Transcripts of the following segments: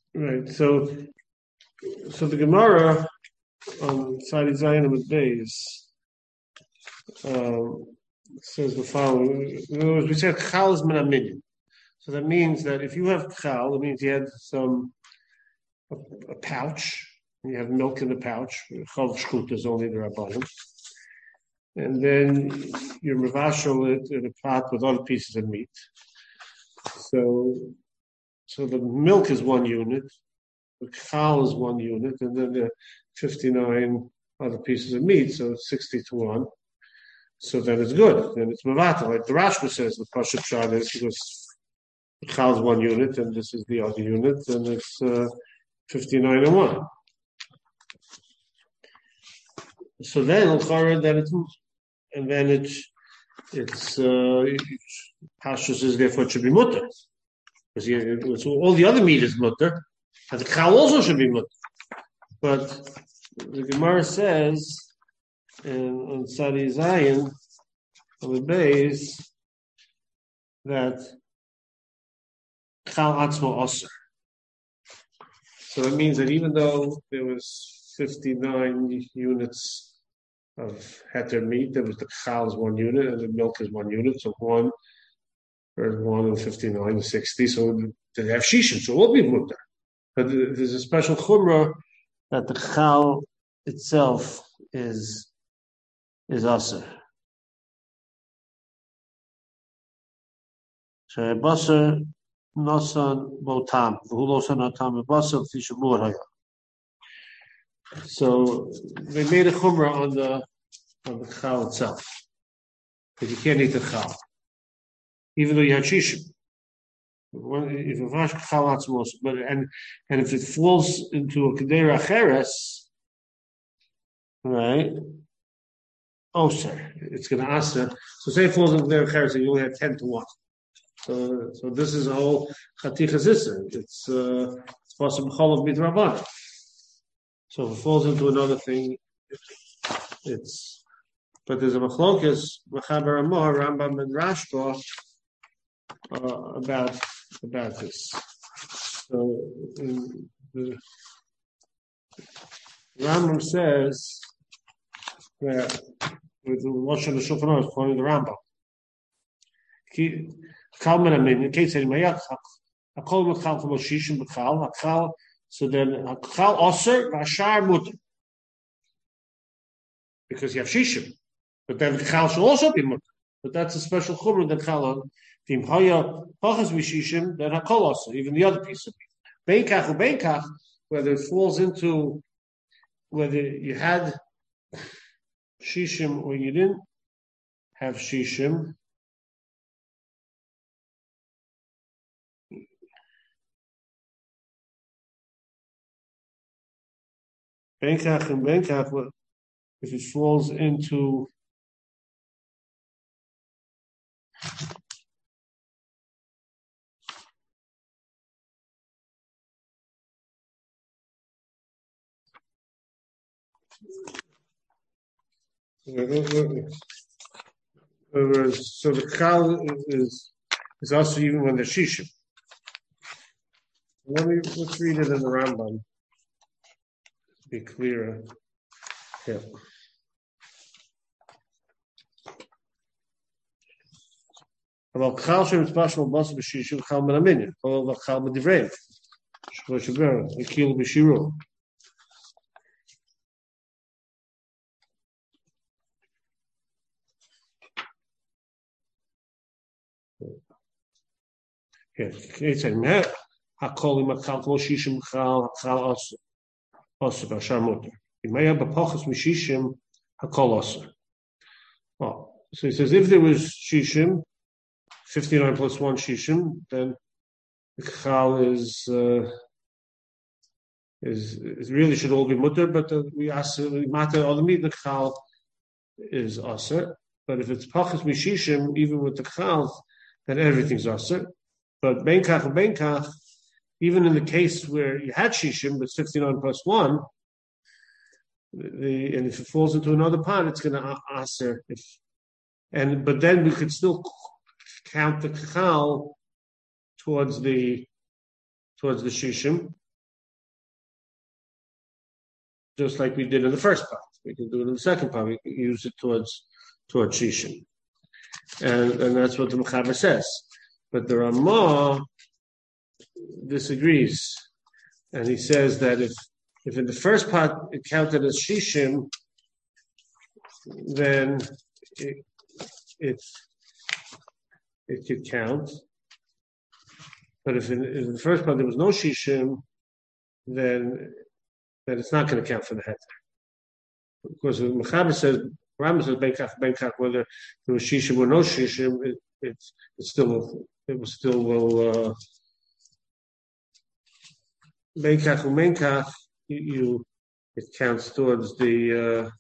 Right. So the Gemara on Sadi Zayin with Beis says the following. In other words, we said Chal is Menaminyan. So that means that if you have Chal, it means you had a pouch, and you have milk in the pouch. Chal Shchut is only the Rabbanim. And then you mevashel it in a pot with other pieces of meat. So the milk is one unit, the chal is one unit, and then the 59 other pieces of meat, so it's 60 to 1. So then it's good. Then it's mevata. Like the Rashba says, the Pashat Shad is because the chal is one unit, and this is the other unit, and it's 59 and 1. So then it's pashtus is therefore it should be mutter because all the other meat is mutter, and the chal also should be mutter. But the Gemara says on Sadi Zayin on the base that chal atzmo aser. So it means that even though there was 59 units of heter meat, there was the chal is one unit and the milk is one unit, so 1 and 59 is 60. So they have shishim, so it will be mutter. But there's a special chumrah that the chal itself is aser. So a basar nosan botam, v'hulosan atam basar tishamur haya. So they made a chumrah on the chal itself, because you can't eat the chal, even though you have shishim. If you wash chal atzmos, and if it falls into a kedera acheres, right? Oser, it's going to aser. So say it falls into kedera acheres, and you only have 10 to 1. So this is a whole chatichas iser. It's possible chol of midrabanan. So if it falls into another thing, but there's a machlokas, Mechaber Amor, Rambam and Rashba about this. So the Rambam says that with the Lashon of Shulchan Aruch, quoting the Rambam, Kalman Amin, Kate said, "Mayach Hakol Mechal from Shishim Bechal Hakal." So then Hakal Oser Vashar Mutter, because you have Shishim, but then the Chal should also be Mutter. But that's a special chumrah that Chal Tim Haya Pachas Mishishim, then Hakol Oser, even the other piece of it. Beinkach or Beinkach, whether it falls into whether you had Shishim or you didn't have Shishim. Beinkach and Beinkach, if it falls into so the chal is also even when the shishim. Let's read it in the Rambam to be clearer. Yeah. About chal shem tzbashmal basa b'shishim chal menaminyan. About chal b'divrei. Shvoshaber ekil b'shiru. Yes, it's a mer. Hakol imakal kol shishim chal oser b'ashar muter. Imaya b'pochas mishishim hakol oser. Oh, so he says if there was shishim, 59 plus 1 shishim, then the chal is really should all be mutter, but we ask matter all the meat the chal is aser. But if it's pachas mishishim, even with the chal, then everything's aser. But beinkach and beinkach, even in the case where you had shishim, but 59 plus 1, and if it falls into another pot, it's going to aser. But then we could still count the chal towards the shishim, just like we did in the first part. We can do it in the second part. We can use it towards Shishim. And that's what the Mechaber says. But the Ramah disagrees. And he says that if in the first part it counted as Shishim, then it could count. But if in the first part there was no Shishim, then it's not going to count for the heter. Because the Mechaber says, Rambam says Benkach, whether there was Shishim or no Shishim, it still will Benkach umenkach, it counts towards the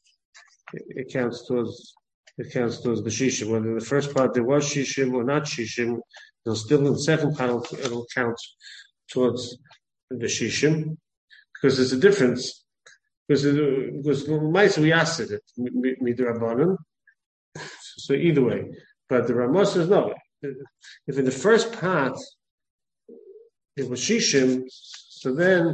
Shishim. Whether in the first part there was Shishim or not Shishim, it'll still in the second part it'll count towards the Shishim, because there's a difference. Because we asked it midrabanan, so either way. But the Ramah says no. If in the first part it was Shishim, so then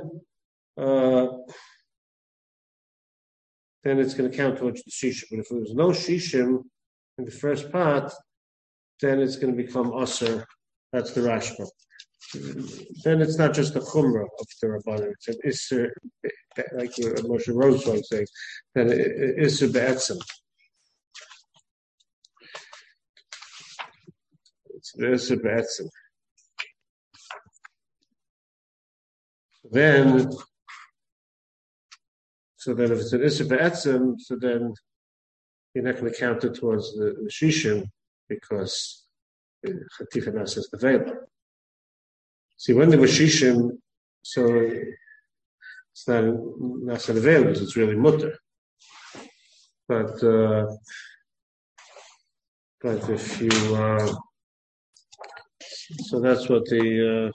it's going to count towards the Shishim. But if there was no Shishim in the first part, then it's going to become Aser. That's the Rashba. Then it's not just a Chumrah of the Rabbanim, it's an Isser, like Moshe Rose was saying, that Isser Be'etzim. It's the Isser Be'etzim. So then if it's an Isser Be'etzim, so then you're not going to count it towards the Shishim, because Chatif Anas is the Veil. See, when there was Shishim, so it's not available, it's really mutter. But if you, so that's what the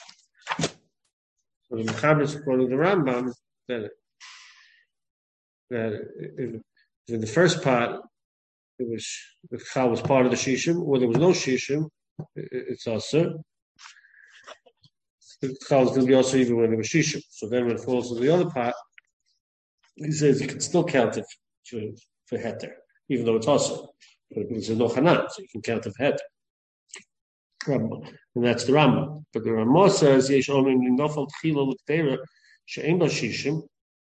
Mechaber is quoting the Rambam, that in the first part, the Chal was part of the Shishim, or there was no Shishim, it's also. The Chal is going to be also even when there was Shishim. So then when it falls to the other part, he says you can still count it for Heter, even though it's also. But there's no Hanan, so you can count it for Heter. And that's the Rambam. But the Ramah says, Yesh Omrim Nofal Tchila L'Ktera She'en Ba Shishim.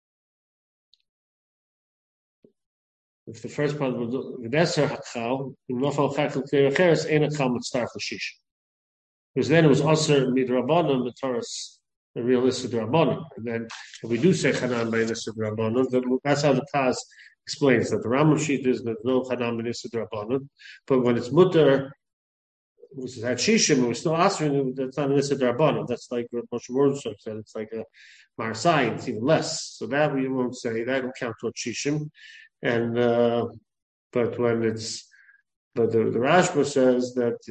If the first part was V'deser HaChal, Nofal Chachal Ktera Cheres, Ein HaChal Mitztar L'Shishim. Because then it was Aser Midrabanan, the Torah's the real Issa Drabanan. And then if we do say Hanan by Issa Drabanan, that's how the Taz explains that the Rambam sheet is that no Hanan by Issa Drabanan. But when it's Mutter, which is at Shishim, we're still answering that's not an Issa Drabanan. That's like what Moshe Mordechai said, it's like a Marsai, it's even less. So that we won't say, that will count towards Shishim. And, but the Rashba says that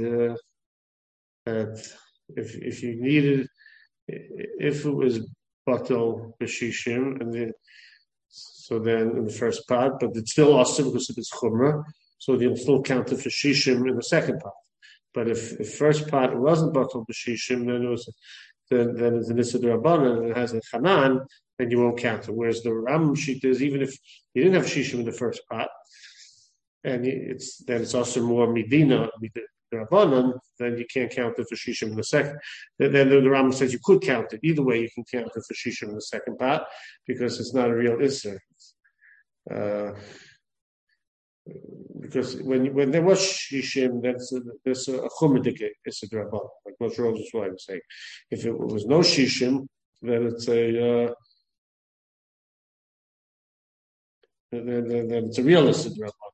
if you needed, if it was batal b'shishim, so then in the first part, but it's still awesome because it is chumrah, so you'll still count it for shishim in the second part. But if the first part wasn't batal b'shishim, then it's an issa d'rabbanan and it has a chanan, then you won't count it. Whereas the Rambam sheet is, even if you didn't have shishim in the first part, and it's also more medina. Rabbanan, then you can't count it for Shishim in the second. Then the Rambam says you could count it. Either way, you can count it for Shishim in the second part because it's not a real Isser. Because when there was Shishim, there's a Chumadik Isser Rabbanan, like Moshe Rose was saying. If it was no Shishim, then it's a then it's a real Isser Rabbanan.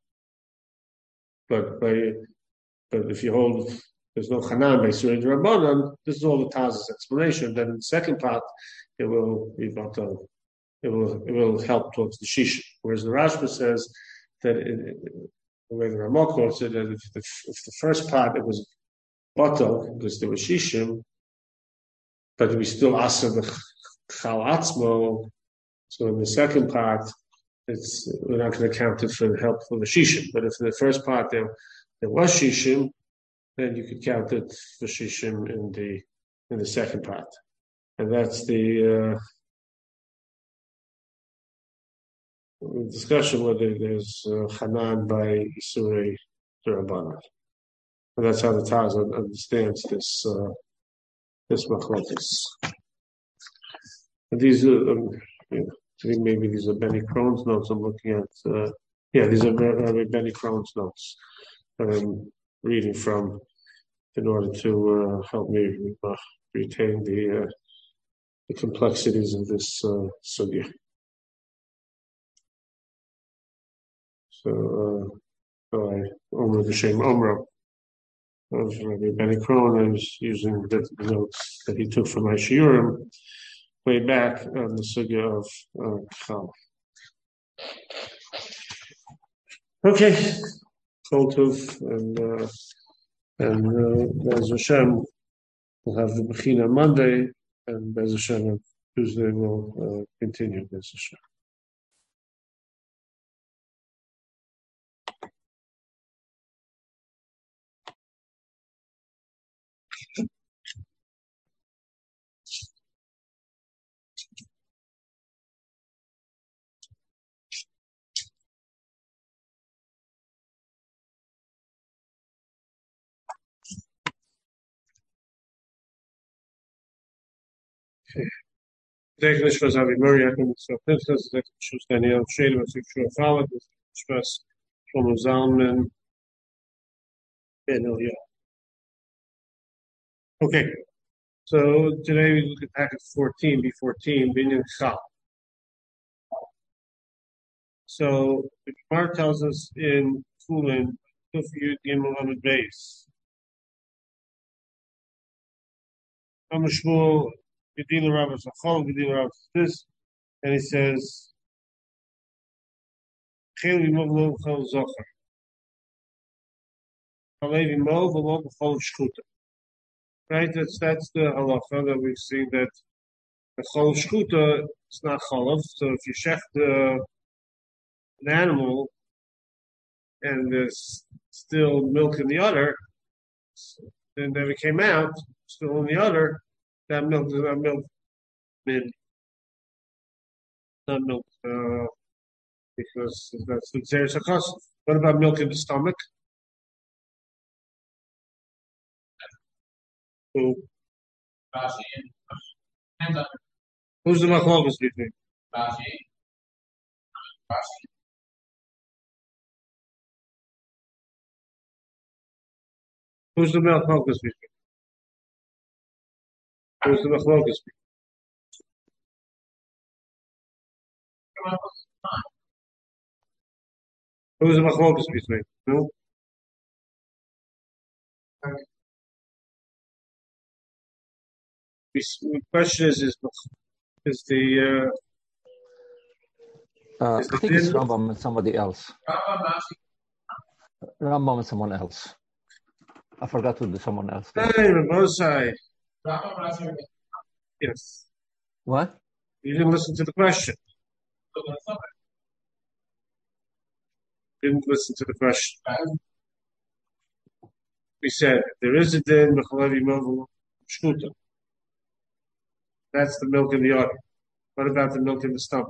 But if you hold there's no Hanan by Surah Rabbanan, this is all the Taz's explanation. Then in the second part, it will be batal. It will help towards the Shishim. Whereas the Rashba says that the way the Ramah quotes it, that if the first part it was batal because there was Shishim, but we still ask the Chal Atzmo. So in the second part, we're not going to count it for the help for the Shishim. But if in the first part there was Shishim, then you could count it for Shishim in the second part. And that's the discussion whether there's Hanan by Isurei Rabbanan. And that's how the Taz understands this machlokes. And these are, I think maybe these are Benny Crohn's notes. I'm looking at. These are Benny Crohn's notes that I'm reading from in order to help me retain the complexities of this sugya. So, Omer B'Shem Omro of Rabbi Benny Crohn, I was using the notes that he took from my shiurim way back on the sugya of Chal. Okay, Kol Tov, and Bez Hashem, we'll have the Bechina Monday, and Bez Hashem on Tuesday we'll continue Bez Hashem. Technisch was Avi Murray, I think so Princess, technisch was Daniel Shade, was Yeshua Fowler, was Shlomo Zalman, and Ilya. Okay, so today we look at packet 14, B14, Binyan Chal. So the Gemara tells us in Kulin, Kuf Yud Gimel Amud Beis. Amashmul Gedila Rabbis Achol, Gedila Rabbis this, and he says, Chel Yimov Lo Chol Zocher. Chalev Yimov Lo Chol Shchuta. Right, that's the halacha that we've seen that the Chol Shchuta is not Cholav. So if you shecht an animal and there's still milk in the udder, and then it came out, still in the udder, that milk is not milk, not milk, because that's the Xeris HaKosov. What about milk in the stomach? Who? Who's the machlokes between? Who's the machlokes between? Who's the machlokes between? Who's the machlokes between? No? The question is the I think it's Rambam and somebody else. Rambam and someone else. I forgot to do someone else. Hey, Rabosai. Yes. What? You didn't listen to the question. Didn't listen to the question. We said there is a din b'chalav yimov shchuta. That's the milk in the udder. What about the milk in the stomach?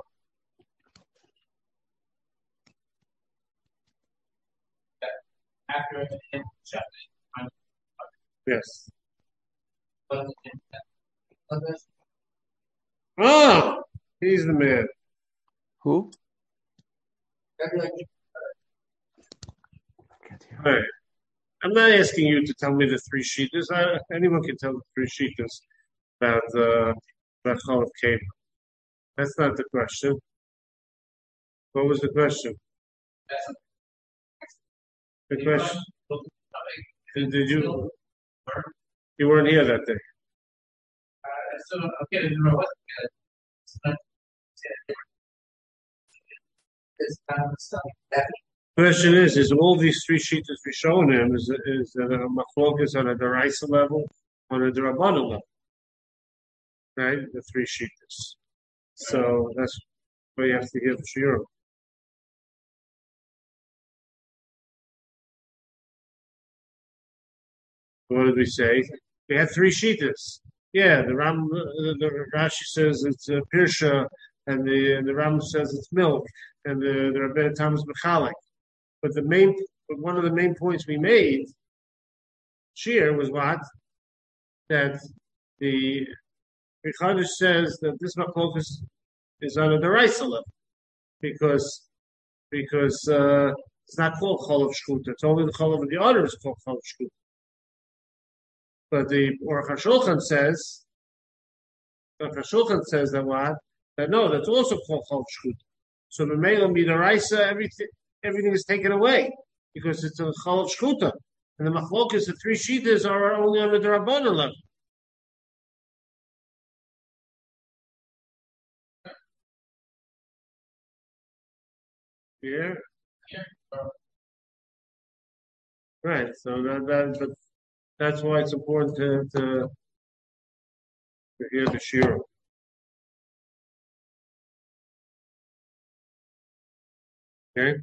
Yes. Oh, he's the man. Who? Right. I'm not asking you to tell me the three sheetas. Anyone can tell the three sheetas about Chalav Keva. That's not the question. What was the question? The question. Did you? You weren't here that day. Question is all these three sheets we're showing him is a machlokas on a deraisa level, on a derabana level, right? The three sheets. So that's what you have to give shiur. What did we say? We had three sheetas. Yeah, the Rashi says it's Pirsha and the Rambam says it's milk, and the Rebbeinu Tam is mechalik. But one of the main points we made here was what? That the Chadash says that this machlokus is on a deraisa level because it's not called chol of shkuta. It's only the chol of the other is called chol of shkuta. But the Aruch HaShulchan says that what? That no, that's also called chol of shkuta. So the Mela midaraisa, everything is taken away because it's a chol of shkuta. And the machlokus, the three shitas are only on the Rabbanan level. Yeah. Right. So but that's why it's important to hear the shir. Okay.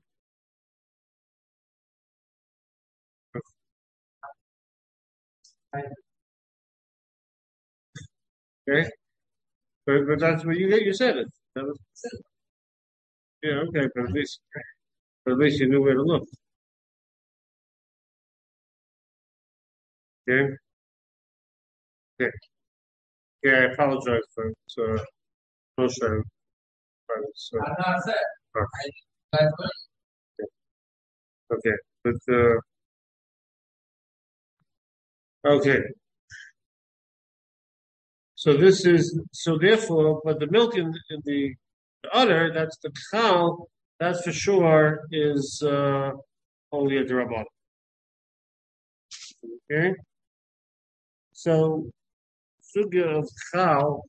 Okay. But that's what you said it. That was, yeah. Okay. But at least you knew where to look. Okay. Okay. Yeah. I apologize for no shame. So, okay. But okay. So therefore, but the milk in the other, that's the chal, that's for sure is only a drabon. Okay. So sugya of chal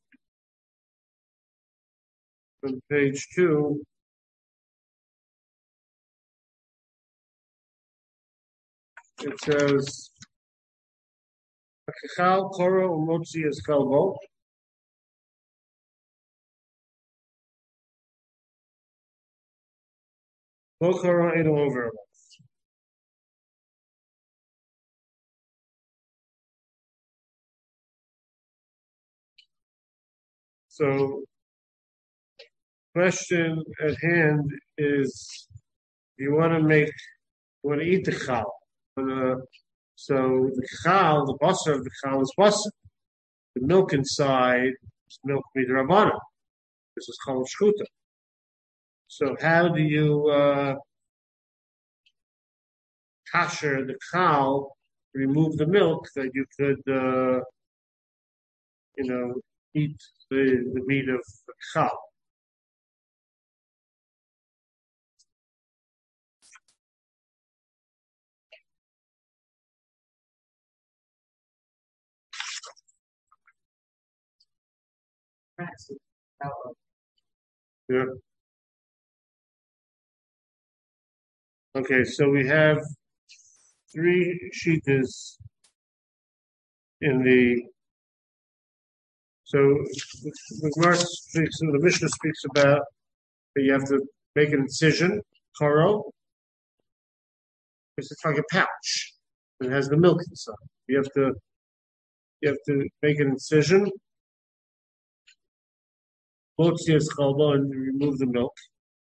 on page 2. It says chal kora umotzi es kalbo. Bokara ain't over. So, question at hand is: you want to eat the chal? So the chal, the basar of the chal is basar. The milk inside is milk midrabana. This is chal shkuta. So how do you kasher the chal, remove the milk that you could, eat the meat of the chal? Yeah. Okay, so we have 3 shitas in the. So the Mishnah speaks about that you have to make an incision, karo, because it's like a pouch. It has the milk inside. You have to make an incision, and remove the milk.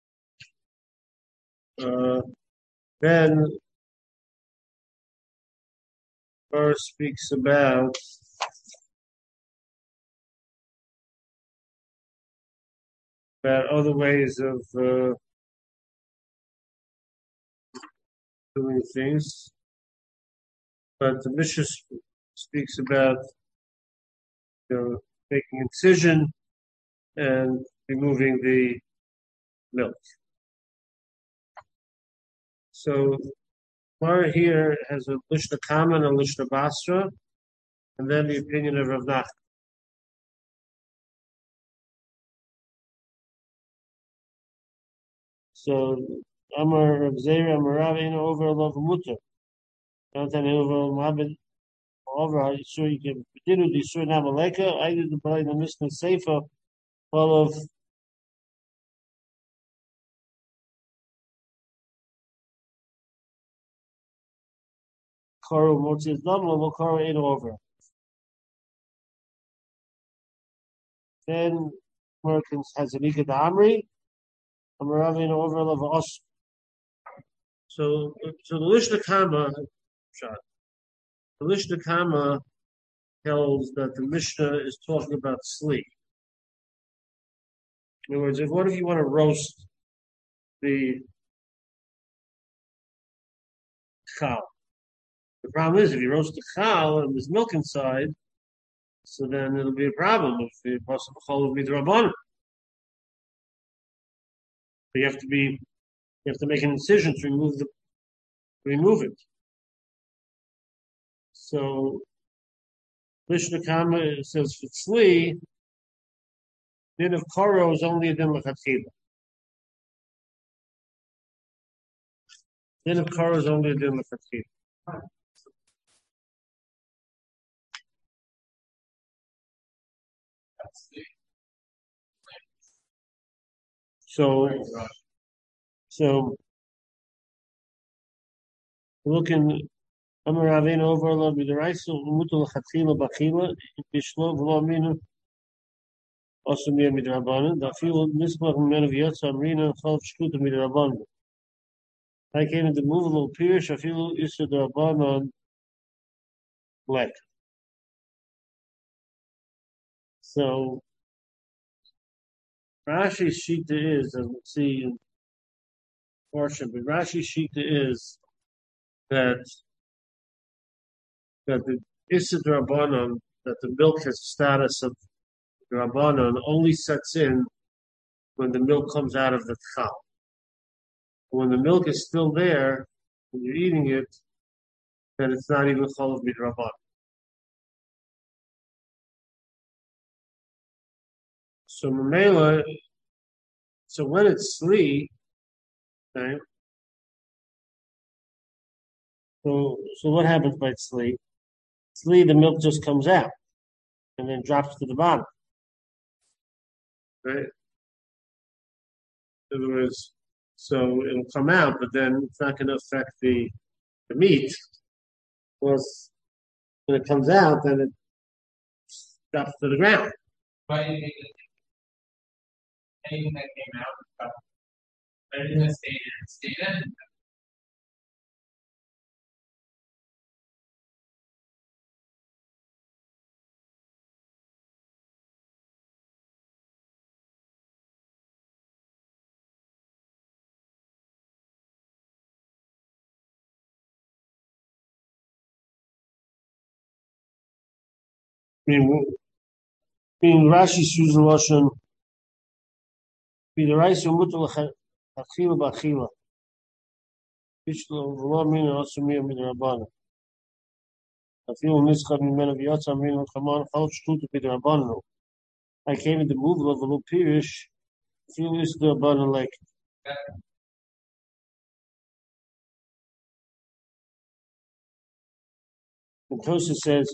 Then Bar speaks about other ways of doing things, but the Mishnah speaks about making incision and removing the milk. So Mar here has a Lishna Kama and a Lishna Basra, and then the opinion of Rav Nachman. So Amar Rav Zera, Amar Rav Eino over Alav Mutter. Don't over Mohammed over so you can do the Sur Namaleka. I did the Mishnah Sefer all of Karo Motzi is done, well, Karo ain't over. Then Americans has an Ika Amri, Amaravin over of us. So the Lishna Kama, the Lishna Kama tells that the Mishnah is talking about sleep. In other words, what if you want to roast the chal? The problem is if you roast the chal and there's milk inside, so then it'll be a problem if the possible chal will be the rabbanon. You have to make an incision to remove it. So Mishnah Kama says for tzli, din of koro is only a din lechatchila. Din of koro is only a din lechatchila. So looking Amar Ravina over lo b'deraisu umutu lechatchila b'achila b'shlo v'lo aminu also mir midrabanan dafilu nisbach mimenu v'yotza amrina chalv shkuta midrabanan. I came in the movable pirish afilu isu drabanan lek. So Rashi's shita is, as we'll see in portion, but Rashi's shita is that the Issa Drabanan, that the milk has status of Drabanan, only sets in when the milk comes out of the chal. When the milk is still there, when you're eating it, then it's not even chal of midrabanan. So Mamela, so when it's sli, okay, so what happens by tzli? Tzli, the milk just comes out and then drops to the bottom. Right? In other words, so it'll come out, but then it's not going to affect the meat. Because when it comes out, then it drops to the ground. But anything that came out, anything that stayed in. Meaning Rashi's using Lashon, b'deraisu umutu lechatchila b'achila. Bishlo v'lo amrina also mir midrabanan. Afilu nischad mimenu v'yotza amrina l'chaman chalv shkuta midrabanan. I came in the movement of the little pirish. Afilu is the drabanan like. And Tosa says,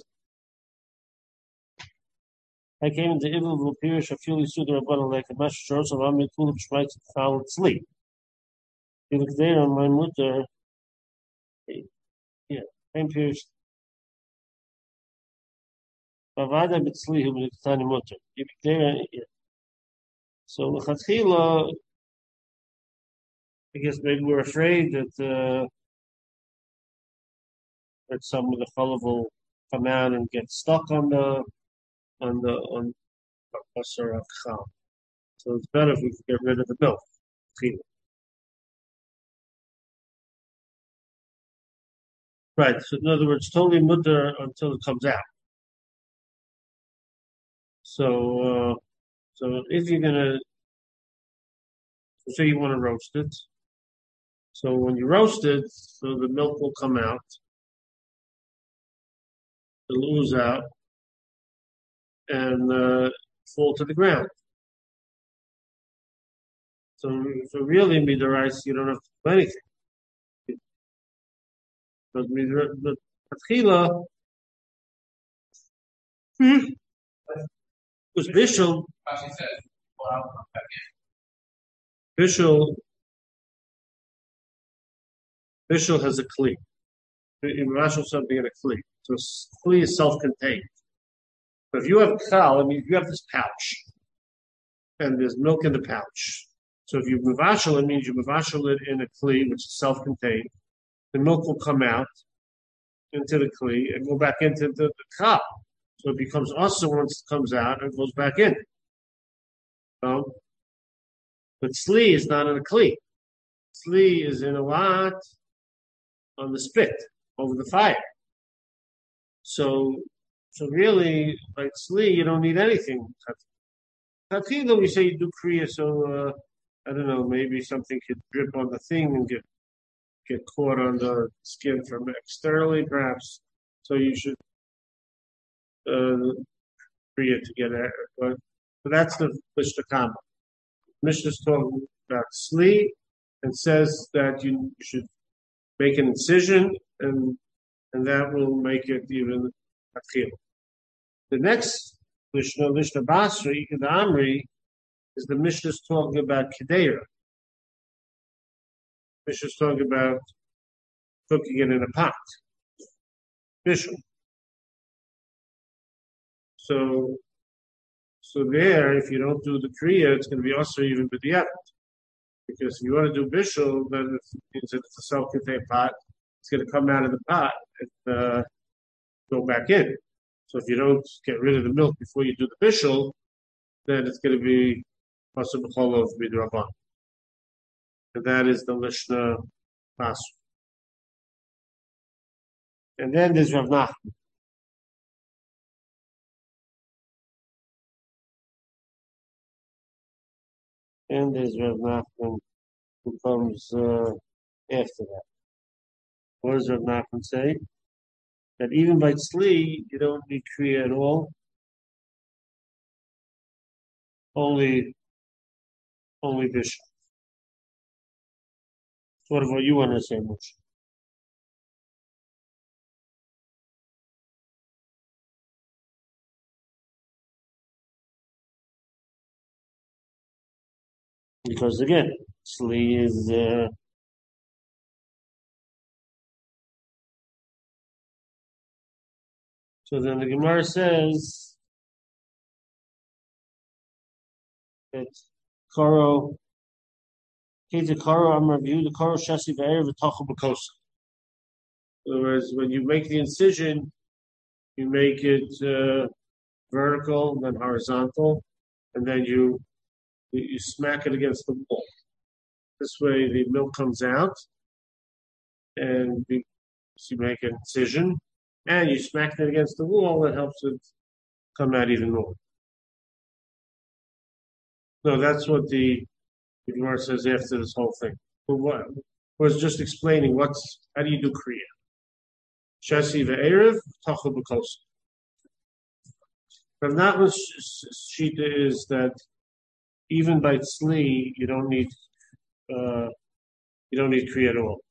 I came into evil of the pirish. Afilu is the drabanan like a mash shorts of amrit fulub shmeitz chal tzli. You look there on my mutter. Yeah, same pirish. Bavada b'tzli hu b'niktani mutter. You look there. Yeah. So l'chatchila, I guess maybe we're afraid that some of the cholov will come out and get stuck on basar chal. So it's better if we could get rid of the milk. Right. So in other words, totally mutter until it comes out. So if you're gonna, say you want to roast it. So when you roast it, so the milk will come out, it'll ooze out, and fall to the ground. So really, midarais, you don't have to do anything. But atchila was bishul. Bishul has a kli. Rashi something in a kli. So kli is self-contained. But if you have chal, I mean, if you have this pouch, and there's milk in the pouch. So if you mavashal, it means you mavashal it in a kli, which is self-contained. The milk will come out into the kli and go back into the cup. So it becomes also once it comes out and goes back in. But sli is not in a kli. Sli is in a lot on the spit over the fire. So really, like sli, you don't need anything. Tatila, we say you do kriya, so I don't know, maybe something could drip on the thing and get caught on the skin from externally, perhaps. So you should kriya to get it. But that's the Mishnah Kama. Mishnah is talking about sli and says that you should make an incision and that will make it even atchil. The next Mishnah Basri, the Amri, is the Mishnah is talking about Kedeira. Mishnah is talking about cooking it in a pot. Bishul. So there, if you don't do the kriya, it's going to be also even b'diavad. Because if you want to do bishul, then it means that it's a self-contained pot. It's going to come out of the pot and go back in. So if you don't get rid of the milk before you do the bishul, then it's going to be also b'chol of midraban. And that is the Mishnah Basra. And then there's Rav Nachman. And there's Rav Nachman who comes after that. What does Rav Nachman say? That even by tzli, you don't need kriya at all. Only bishul. What about you want to say, Moshe? Because again, tzli is so then the Gemara says that Karo I'm review the Karo Shasi V'Erev V'Tochu B'Kosa. In other words, when you make the incision, you make it vertical, then horizontal, and then you smack it against the wall. This way the milk comes out, and you make an incision, and you smack it against the wall, that helps it come out even more. No, that's what the Gemara says after this whole thing. But what was just explaining how do you do kriya? Shasi ve'erev tachel b'kos. Rav Nachman's shita is that even by tzli you don't need kriya at all.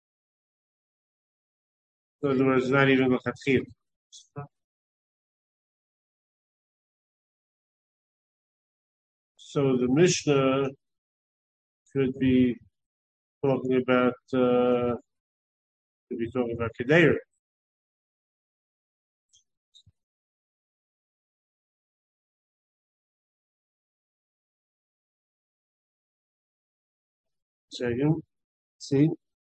In other words, not even l'chatchil. So the Mishnah could be talking about Kedeira. Second, see.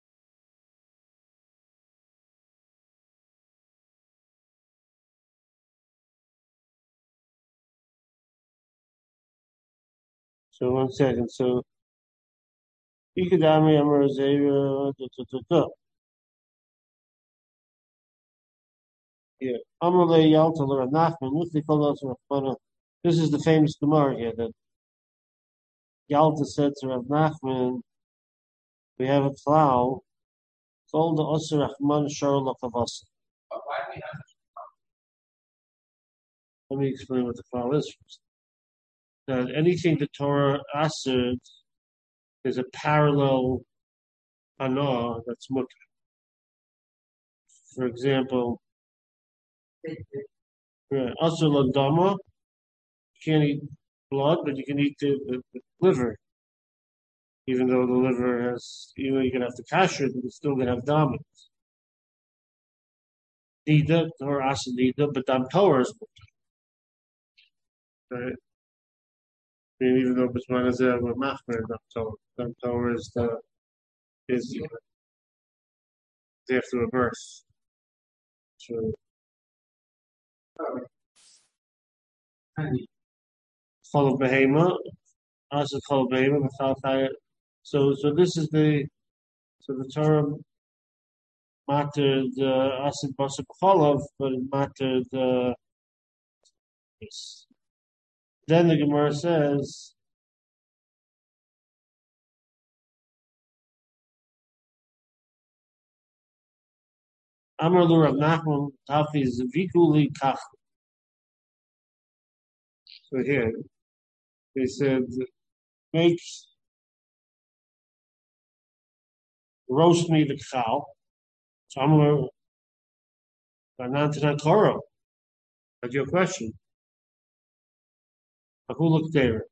So 1 second. So Ikadami Amar Zera. Yeah. Amrle Yalta Rav Nachman. This is the famous Gemara here that Yalta said to Rav Nachman, we have a klal called the Osir Rahman Sharla Kavasa. Let me explain what the klal is first. That anything the Torah asserted is a parallel anah that's mutter. For example, Asur Ladama, you can't eat blood, but you can eat the liver. Even though the liver has, you can have the kasher, but it's still going to have dominance. Nida, Torah asur Nida, but Dam Torah is mutter. Right? I mean, even though Bisman is a machmer, the Torah is they have to reverse. So follow behema, also follow behema, so this is the Torah mattered asid basar b'cholov, but it mattered yes. Then the Gemara says, Amar lu Rav Nachman Tafi Zvikuli Kach. So here, they said, make, roast me the cow. So I'm going to Torah. That's your question. Who looked there?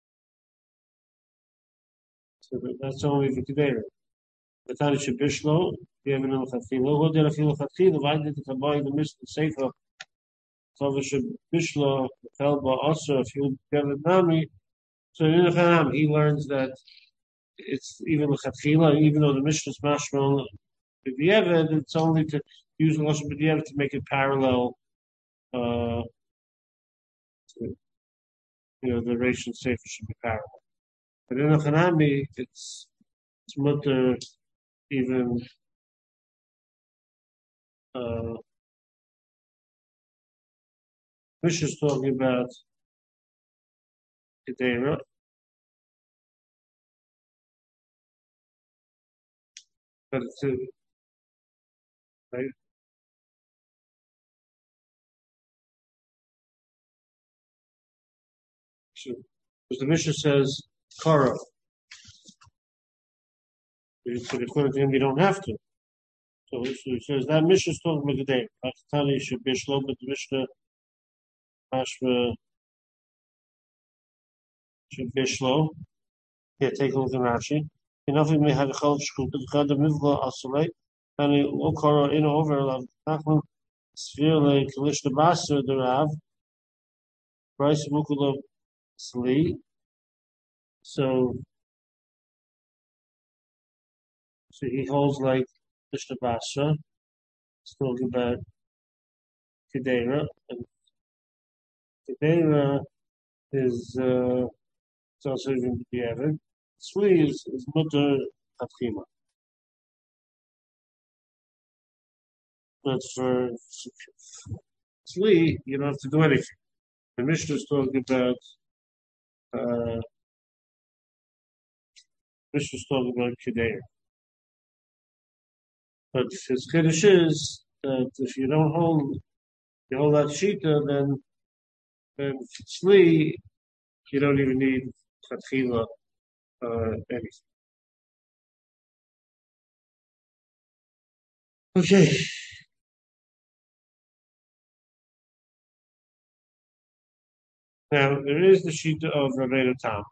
So that's only for today. The Tani Shabishlo, the Evan Chatchila. Who did a feel Chatchila? Why did the Kabbalah, the Mishnah Sefer, Tova Shabishlo, the Felba, also, if you get it Nami? So in the Chanam, he learns that it's even the Chatchila, even though the Mishnah is Mashmal, B'diavad, it's only to use the Lashon B'diavad to make it parallel to, the Ration Sefer should be parallel. But in the Hanami, it's mutter even Mish is talking about Kedera. But it's right? So, because the Mishnah says Kara. So according to him, you don't have to. So he says that Mishnah is talking about Kedera. Tani should be slow, but the Mishnah Mashma should be slow. Yeah, take a look at Rashi. Enough of me had a chalv shkut the chad of mivla asulay. And he will call in over of Nachman Svirle Kalish the Basar the Rav. Bryce Mukula Sli. So he holds like Kalish Basra. It's talking about Kedera. And Kedera is it's also even to be added. Sli is mutter Tafchima. But for Sli, you don't have to do anything. The Mishnah is talking about Kedera. But his Kiddush is that if you don't hold that Shita, then Sli, you don't even need Chatchila anything. Okay. Now there is the Shita of Rabbeinu Tam.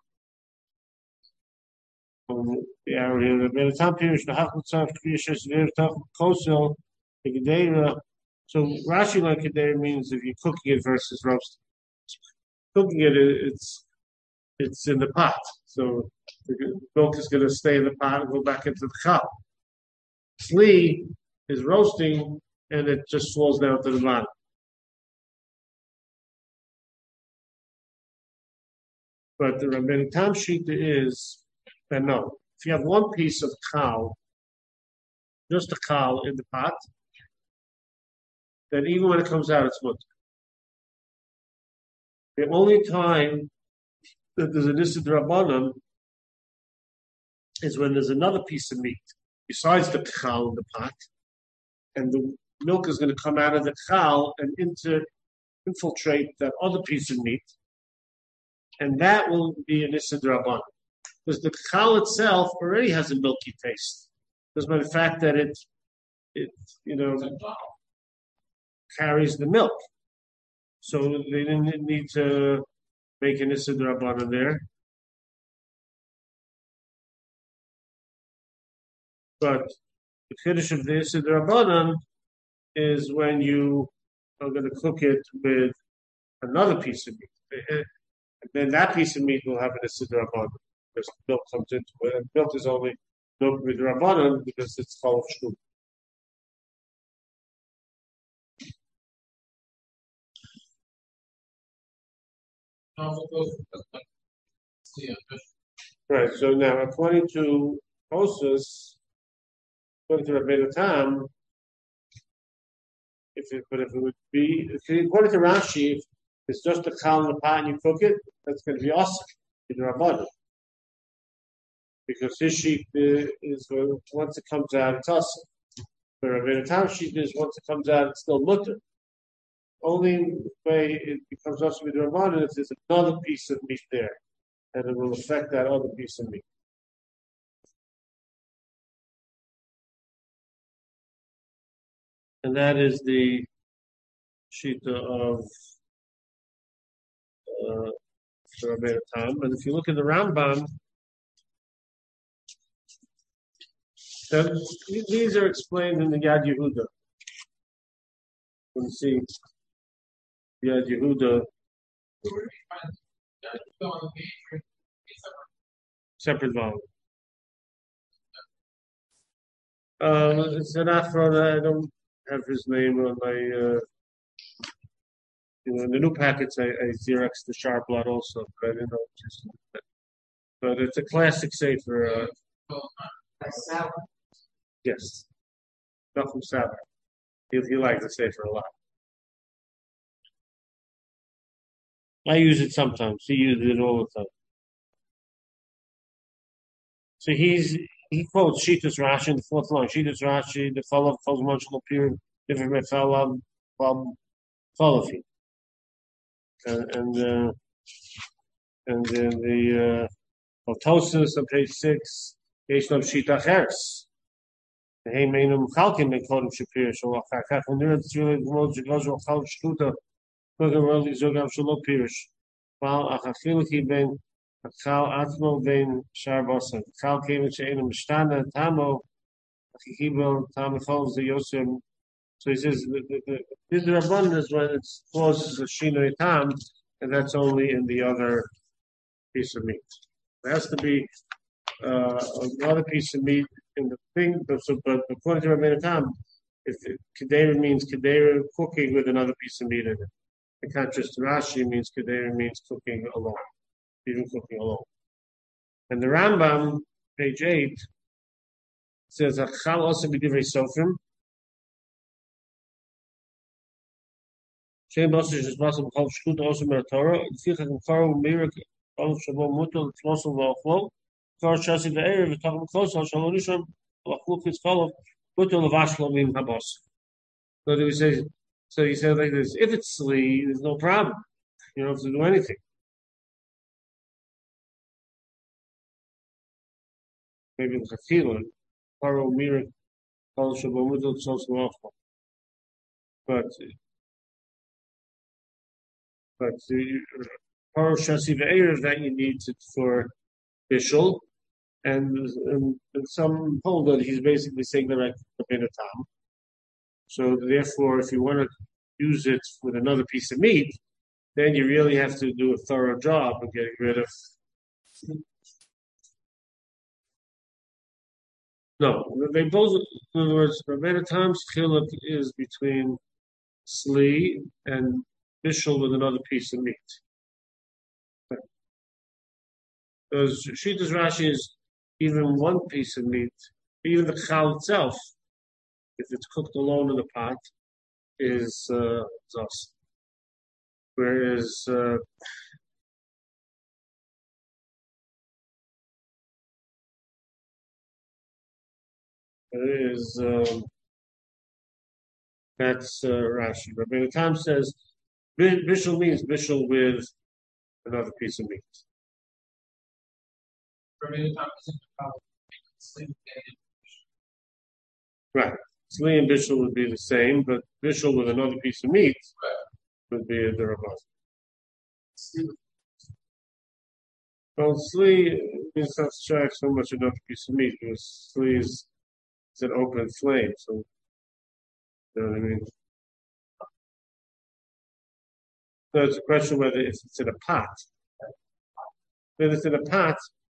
The arrow here, Rabbeinu Tam Pirish the Hachutzav Kriyashes Virtav Kosel the Gedera. So Rashi like Gedera means if you're cooking it versus roasting. Cooking it's in the pot, so the milk is going to stay in the pot and go back into the chal. Sli is roasting and it just falls down to the bottom. But the Rabbeinu Tam Shita is that no, if you have one piece of chal, just a chal in the pot, then even when it comes out, it's mutter. The only time that there's an Issa D'Rabbanan is when there's another piece of meat besides the chal in the pot, and the milk is going to come out of the chal and infiltrate that other piece of meat, and that will be an Issa D'Rabbanan. Because the chal itself already has a milky taste. Just by the fact that it carries the milk. So they didn't need to make an Issa D'Rabbanan there. But the Kiddush of the Issa D'Rabbanan is when you are going to cook it with another piece of meat. then that piece of meat will have an Issa Rabbanan because milk comes into it, and milk is only milk with Rabbanan because it's Chalav Shtum. Right. So now, according to Tosus, according to Rabbeinu Tam, if it would be, according to Rashi, if it's just a chal in the pot and you cook it, that's going to be awesome in the Rabbanan. Because his sheet is once it comes out, it's awesome. But Rabbeinu Tam sheet is once it comes out, it's still mutter. Only way it becomes awesome in the Rabbanan is there's another piece of meat there, and it will affect that other piece of meat. And that is the shita of Rabbeinu Tam. And if you look at the Rambam, then these are explained in the Yad Yehuda. You can see Yad Yehuda separate volume. It's an Afro that I don't have his name on my, in the new packets I Xerox the sharp blood also, but I didn't know. But it's a classic sefer. Yes, not from Sabbath. He likes the sefer a lot. I use it sometimes. He uses it all the time. So he quotes Shitas Rashi in the fourth line. Shitas Rashi, the Chalav calls Monshal period, different Mefalav, Chalafi. And then the Tosus on page 6, Yeshnam Shita Cheres. The Heimenum Chalkim they call him Shapir. So Achakach when they're really the world goes to Chalav Shtuta, Kogan Worldly Zogam Shalom Pirish. While Achachilki ben Chal Atmo ben Sharbosan. Chal came and Shein Mishtana Tamo Achikibel Tamachol the Yosem. So he says the Rabbanan is when it causes a Shinoi Tam, and that's only in the other piece of meat. There has to be another piece of meat in the thing, but according to Rabbeinu Tam, if Kedera means Kedera cooking with another piece of meat in it. In contrast to Rashi, means Kedera means cooking alone, even cooking alone. And the Rambam, page 8, says Achal also be divrei sofrim. Shem Bosser is possible called Shkut also Meratora. The Fichak and Karo Mirak, all of Shabbat Mutal, Flossel Vachlo, Kar Shasi the Erev, Takum Klos, Shalonisham, Lachluk is called Mutal Vashlo Mim Habos. So he said like this: if it's Sli, there's no problem. You don't have to do anything. Maybe it's a feeling. Karo Mirak, all of Shabbat Mutal, Flossel Vachlo. But the Paro Shasi Ve'erev that you need it for Bishul, and some hold that he's basically saying the right Rabbeinu Tam. So therefore, if you want to use it with another piece of meat, then you really have to do a thorough job of getting rid of. No, they both. In other words, Rabbeinu Tam's chiluk is between Sli and Bishul with another piece of meat. Because Shitas Rashi is even one piece of meat, even the chal itself, if it's cooked alone in the pot, is zos. Whereas that's Rashi. Rabbeinu Tam says Bishul means Bishul with another piece of meat. Right. Sli and Bishul would be the same, but Bishul with another piece of meat would be the Rabban. Well, Sli is not so much another piece of meat because Sli is an open flame, so you know what I mean? So it's a question whether if it's in a pot, Then it's in a pot.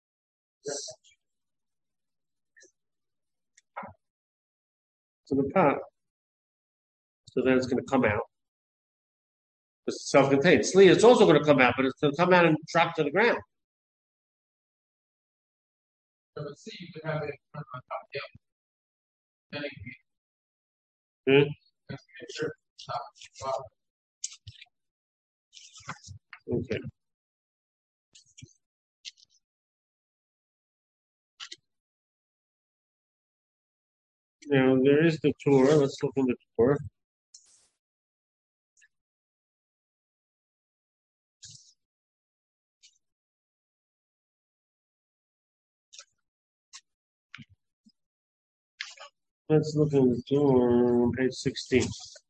It's in a pot. So then it's going to come out. It's self-contained. Sli, it's also going to come out, but it's going to come out and drop to the ground. So let's see, you could have it on top. Yeah. Then it Hmm? let's make sure top. Wow. Okay. Now there is the Torah. Let's look in the Torah. Let's look in the Torah on page 16. It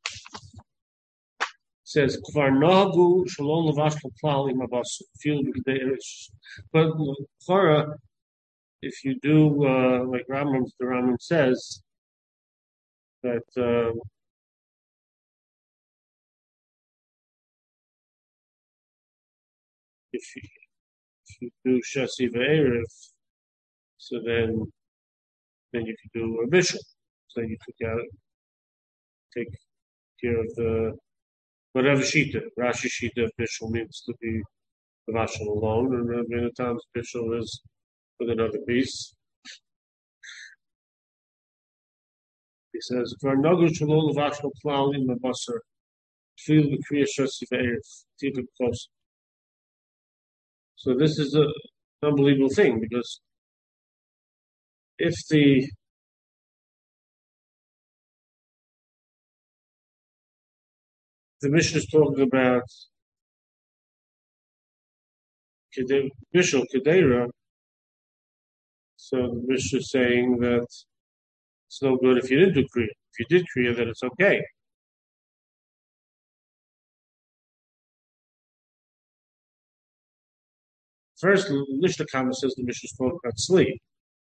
says, "Kvar nagu shalom levash l'klal im havas." But Torah, if you do like the Rambam says that if you do Shasi Ve'erev, so then you can do a bishul. So you take care of the whatever shita. Rashi shita bishul means to be the vashal alone, and many times bishul is with another piece. He says, "For nagu shalol vashal klal in the basar, feel the kriya Shasi Ve'erev, keep it close." So this is an unbelievable thing, because if the Mishnah is talking about Bishul Kedera, so the Mishnah is saying that it's no good if you didn't do Kriya. If you did Kriya, then it's okay. First, the Mishnah Kama says the Mishnah is talking about sleep.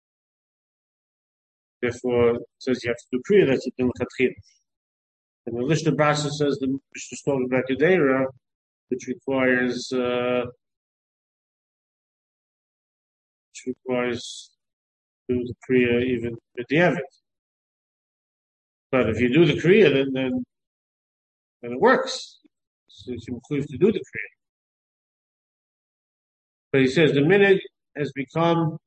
Therefore, it says you have to do Kriya, that's a Din L'Chatchila. And the Mishnah Brasa says the Mishnah is talking about Kedera, which requires do the Kriya even with the Evid. But if you do the Kriya, then it works. So it's included to do the Kriya. But he says the minhag has become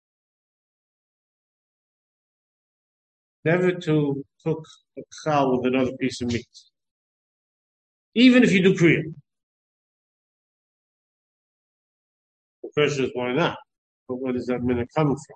never to cook a chal with another piece of meat, even if you do Kriya. The question is why not? But where is that minhag coming from?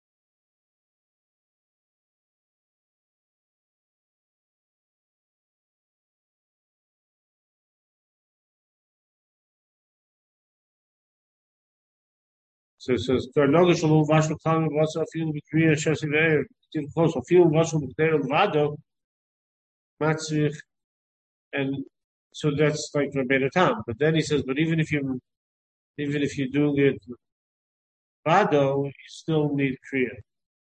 So it says, "Karnoga shalom vashel klam v'asa afilum b'kriya shasi ve'er till close afilum vashel b'kdei levado matzich," and so that's like Rabbeinu Tam. But then he says, but even if you do it vado, you still need kriya.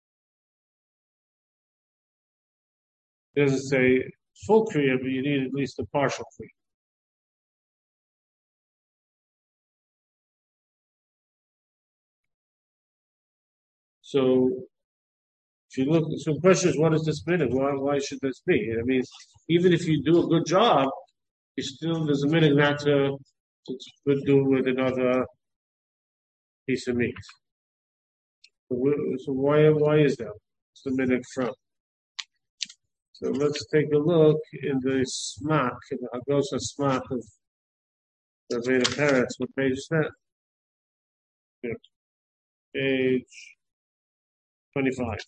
It doesn't say full kriya, but you need at least a partial kriya. So if you look, so the question is, what is this minhag? Why should this be? I mean, even if you do a good job, there's a minhag not to do with another piece of meat. So why is that? What's the minhag from? So let's take a look in the Smak, in the Hagosa Smak of the Veda Peretz. What page is that? Here. Page 25.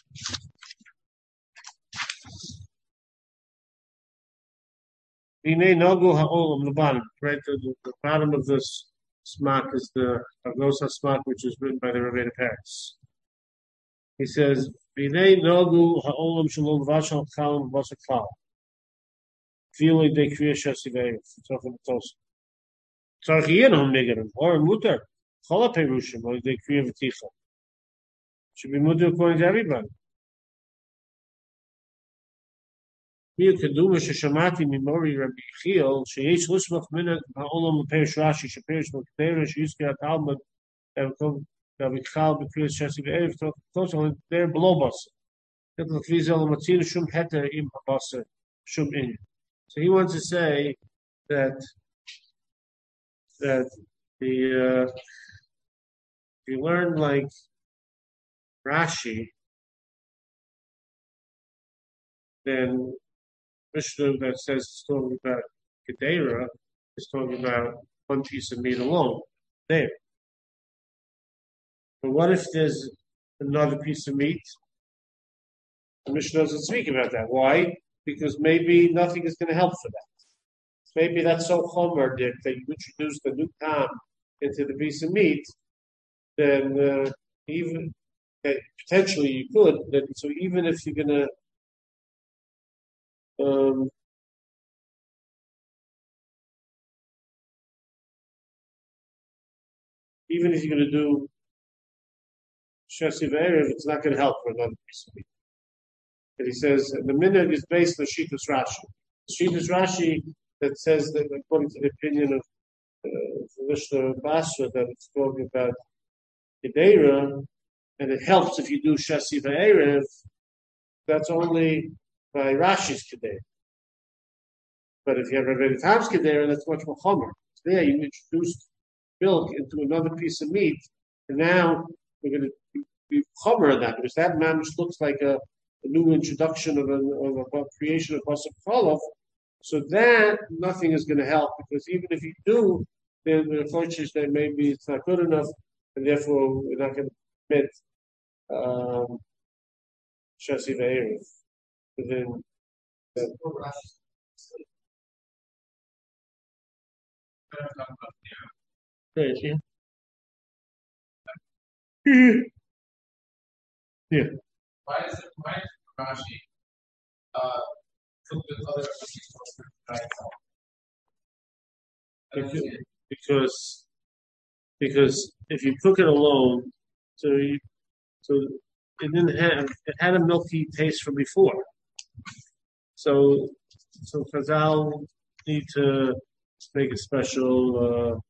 Vinay Nagu Ha'olam, the bottom. Right, the bottom of this Smak is the Hagosa Smak, which is written by the Veda Peretz. He says, "Vinay Nagu Ha'olam Shalom Vashal Chalim Vasa Klal." Feeling they kriya Shasi Ve'erev. Talking to Tosa. Tzarchiyin Negative or Mutar. Chola Perushim or they kriya V'ticha. Should be mutter according to everybody. Here keduma sheshamati mimori Rabbi Yechiel sheyesh lismach minhag ha'olam l'perish Rashi sheperish l'kedera sheyizkei ha'talmud they're below bus. So he wants to say that the if you learn like Rashi, then Mishnah that says it's talking about Gedera is talking about one piece of meat alone there. But what if there's another piece of meat? The Mishnah doesn't speak about that. Why? Because maybe nothing is going to help for that. Maybe that's so chomer, Dick, that you introduce the new tam into the piece of meat, then even potentially you could. So even if you're going to even if you're going to do Shesi Ve'erev, it's not going to help for another piece of meat. And he says the minhag is based on Shitas Rashi. Shitas Rashi that says that according to the opinion of Mishnah Basra that it's talking about Gedera, and it helps if you do Shesi Ve'erev, that's only by Rashi's Gedera. But if you have Rebbeinu Tam's Gedera, that's much more chomer. There you introduced milk into another piece of meat, and now we're going to be chomer on that, because that mamish looks like a new introduction of a creation of Pasuk Cholov. So that nothing is going to help, because even if you do, then the approaches that maybe it's not good enough, and therefore we're not going to permit Shasi Ve'erev. Then yeah. Why is Rashi cook with other because if you cook it alone, so it had a milky taste from before. So Chazal need to make a special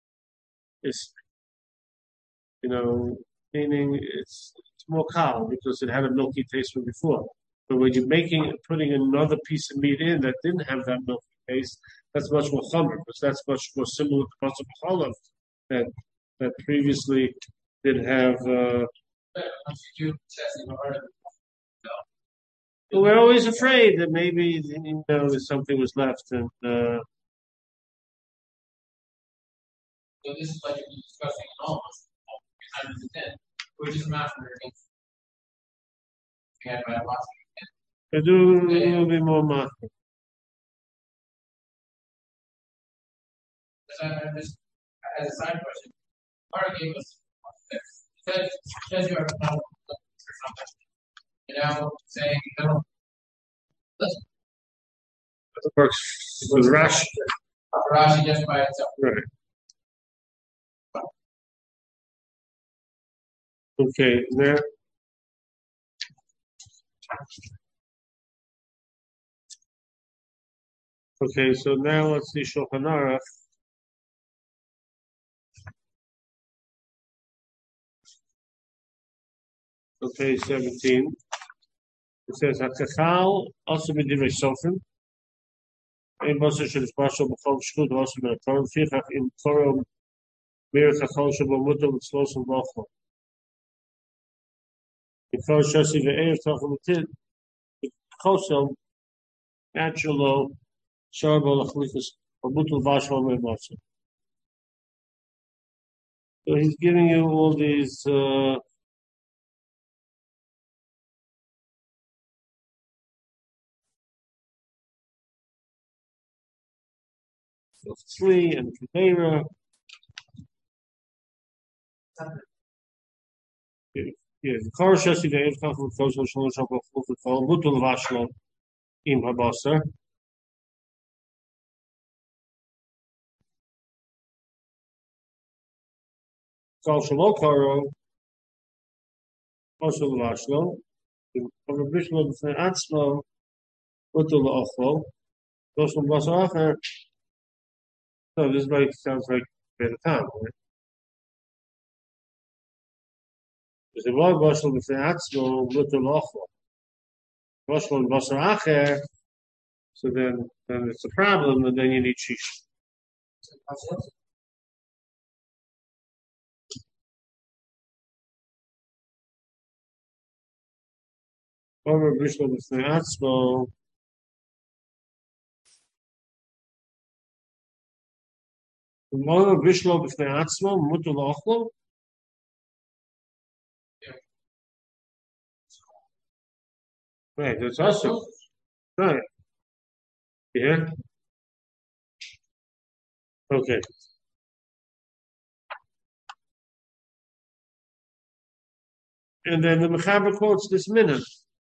meaning it's more cow because it had a milky taste from before. But when you're putting another piece of meat in that didn't have that milky taste, that's much more chomer, because that's much more similar to Pasuk Cholov that previously did have. But we're always afraid that maybe something was left, and so this is like you're discussing almost behind the tent, which is master against. I do a little bit more math. As a side question, Mara gave us says you are or something. Saying no. It works with Rashi. Rashi just by itself. Right. Okay, now. Okay, so now let's see Shulchan Aruch. On page 17, it says Hakachal also b'divrei sofrim. Ein basa shenishbashal b'chol shkud also b'natorim fichach im korom mir chachol shabo mutal v'tzlosim v'achol. B'chol shasi v'eir tachol v'tid chosel natural sharbo l'chlichus v'mutal v'ashol me'basa. So he's giving you all these Tzli and Kedera. Yeah, the Kor Shasi Ve'ev Tachol Kosel Shalosh Haba Chul V'Chol Mutul Vashlo Im Habasar. Kol Shalo Karo Kosel Vashlo Im Habashlo B'Fnei Atzmo Mutul V'Achlo Kosel V'Achlo Acher. So this sounds like Better Time, right? Because the word Bashal B'Fnei Mutter Lochlo. Bashal and Basar Acher, so then it's a problem, and then you need Shisha. Over Bishlo B'Fnei Atzmo, Over Bishlo B'Fnei Atzmo, Mutter Lochlo. Right, that's also right. Yeah. Okay. And then the Mechaber quotes this minute.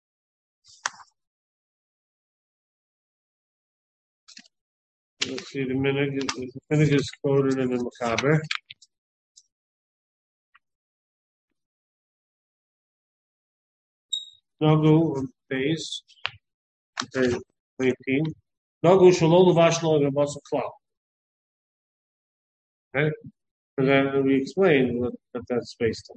Let's see, the minute is quoted in the Mechaber. Nagu on page 19. Nagu shalom levashlo and a cloud. Okay? And then we explain what that's based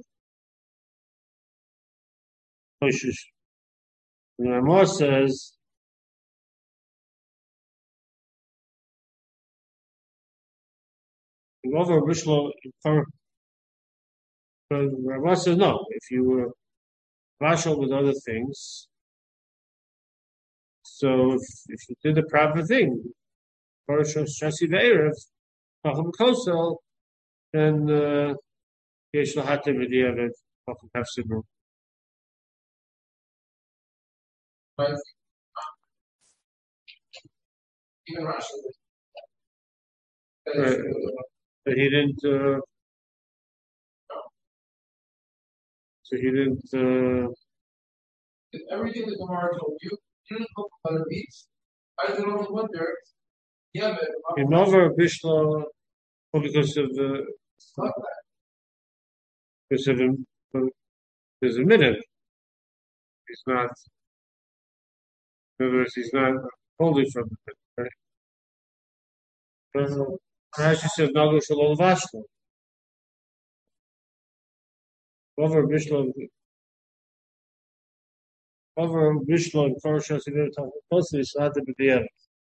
on. The Ramah says, over Bishlo, Ramah says no. If you vashal with other things, so if you did the proper thing, Shasi Ve'erev, Chacham Kosel, then Yesh Lahatim V'diavad, Chacham Hafsidru. But even Rashi, But he didn't. So he didn't. everything the Gemara told you didn't look other beats. I don't know what there. Yeah, but In Nover Bishlo, because of the because of him, there's a minute. He's not. In other words, he's not holy from it. Right? Rashi says Nagu Shalom Vashlo. Over Bishlo and Korosha Sigur Tachlis is not the B'diavad.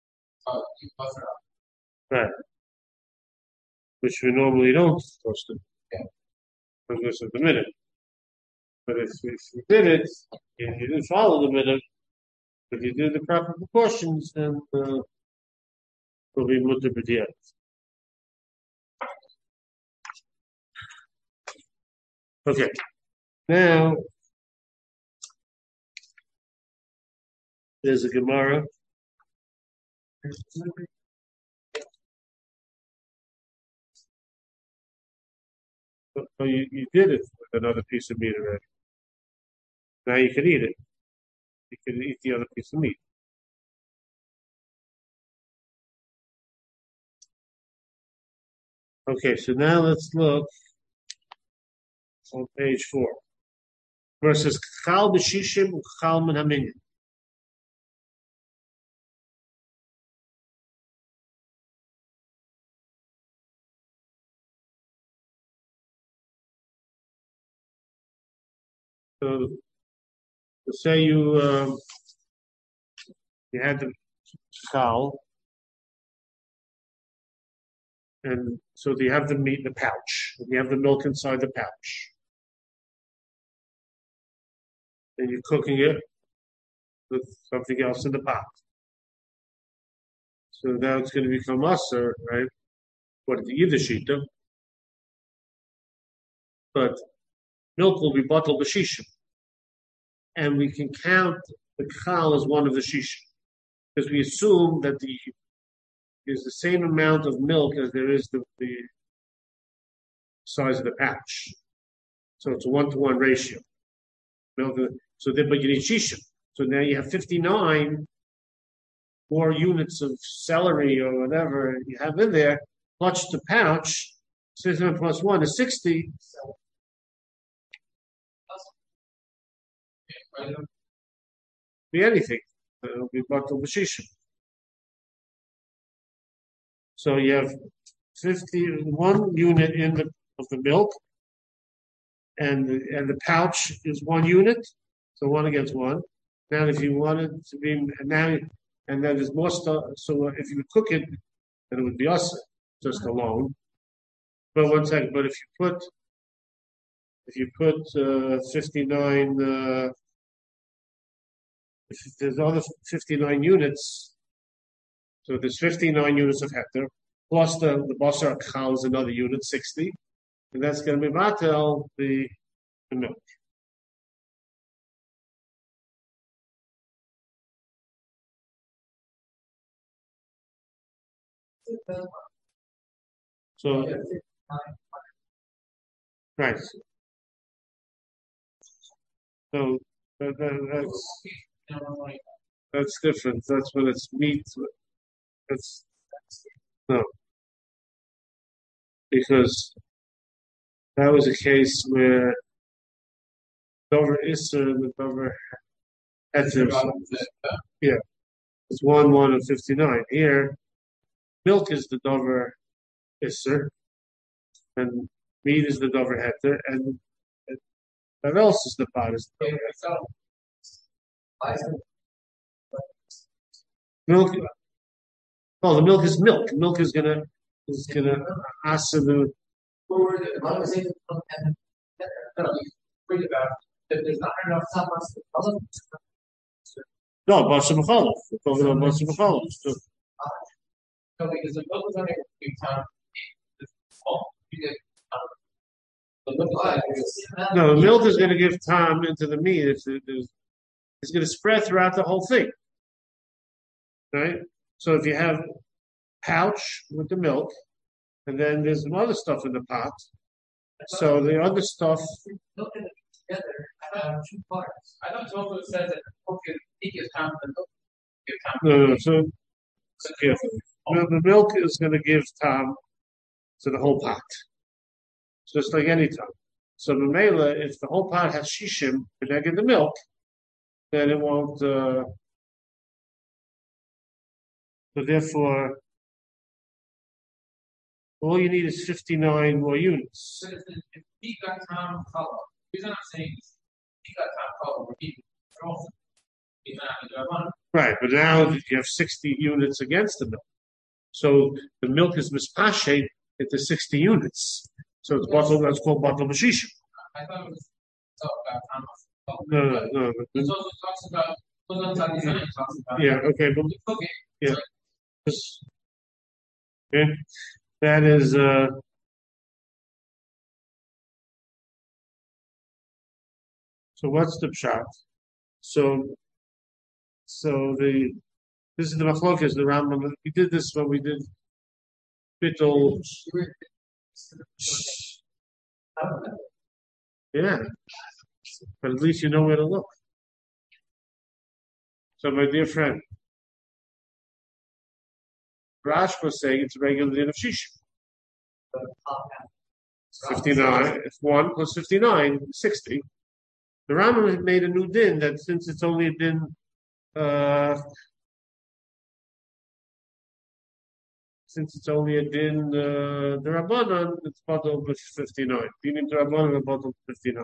Right. Which we normally don't supposed to. Because of the minute. But if you did it, and you didn't follow the minute, if you did the proper proportions, then it'll be mutter b'diavad. Okay. Now there's a Gemara. Oh, you did it with another piece of meat already. Now you can eat it. You can eat the other piece of meat. Okay, so now let's look on page 4. Versus Chal b'shishim u'chal min haminyan. So say you had the Chal, and so you have the meat in the pouch, and you have the milk inside the pouch. And you're cooking it with something else in the pot. So now it's going to become usher, right? What the either shita, but milk will be bottled b'shishim, and we can count the chal as one of the shishim because we assume that there's the same amount of milk as there is the size of the pouch. So it's a 1-to-1 ratio. Milk, so then, but you need shishim. So now you have 59 more units of celery or whatever you have in there, plus the pouch. 69 plus 1 is 60. Be anything. It'll be bottled b'shishim. So you have 51 unit of the milk, and the pouch is 1 unit, so 1 against 1. Now, if you want it to be now, and then there's more stuff. So if you would cook it, then it would be us just alone. But 1 second. But if you put 59, if there's other 59 units, so there's 59 units of hectare plus the basar khal is another unit, 60, and that's going to be matel the milk. So, right. So that's different. That's when it's meat. That's no, because that was a case where Dover Isser and the Dover Heter. Yeah, it's 1 and 59. Here, milk is the Dover Isser, and meat is the Dover Heter, and what else is the pot? Milk. Oh, the milk is milk. Milk is gonna ask the. No, Basar B'Chalov. We're talking about Basar B'Chalov. So, No, because the milk is only big time. no, the milk is going to give time into the meat. It's going to spread throughout the whole thing, right? So if you have pouch with the milk, and then there's some other stuff in the pot. So the other stuff. Milk and the meat together have 2 parts. I thought Tofu says that the milk is time for the milk. No. So yeah, the milk is going to give time to the whole pot, just like any time. So the mela, if the whole pot has shishim connected the milk, then it won't. So therefore, all you need is 59 more units. So if he got time color, the reason I'm saying is he got time color, we're keeping control. He's not going to Right, but now you have 60 units against the milk. So the milk is mispashed into 60 units. So it's bottle, that's called bottle b'shishim. I thought it was about time. No. It also talks about, talks about. Yeah, okay, but Okay. yeah. Okay. That is so what's the pshat? So this is the machlokas, the Rambam. We did this when we did Bittul. Yeah. But at least you know where to look. So my dear friend, Rash was saying it's a regular din of shishim. 59, it's 1 plus 59, 60. The Rambam had made a new din that since it's only a din, the Rabbanan, it's bottle with 59. Meaning the Rabbanan, a bottle 59.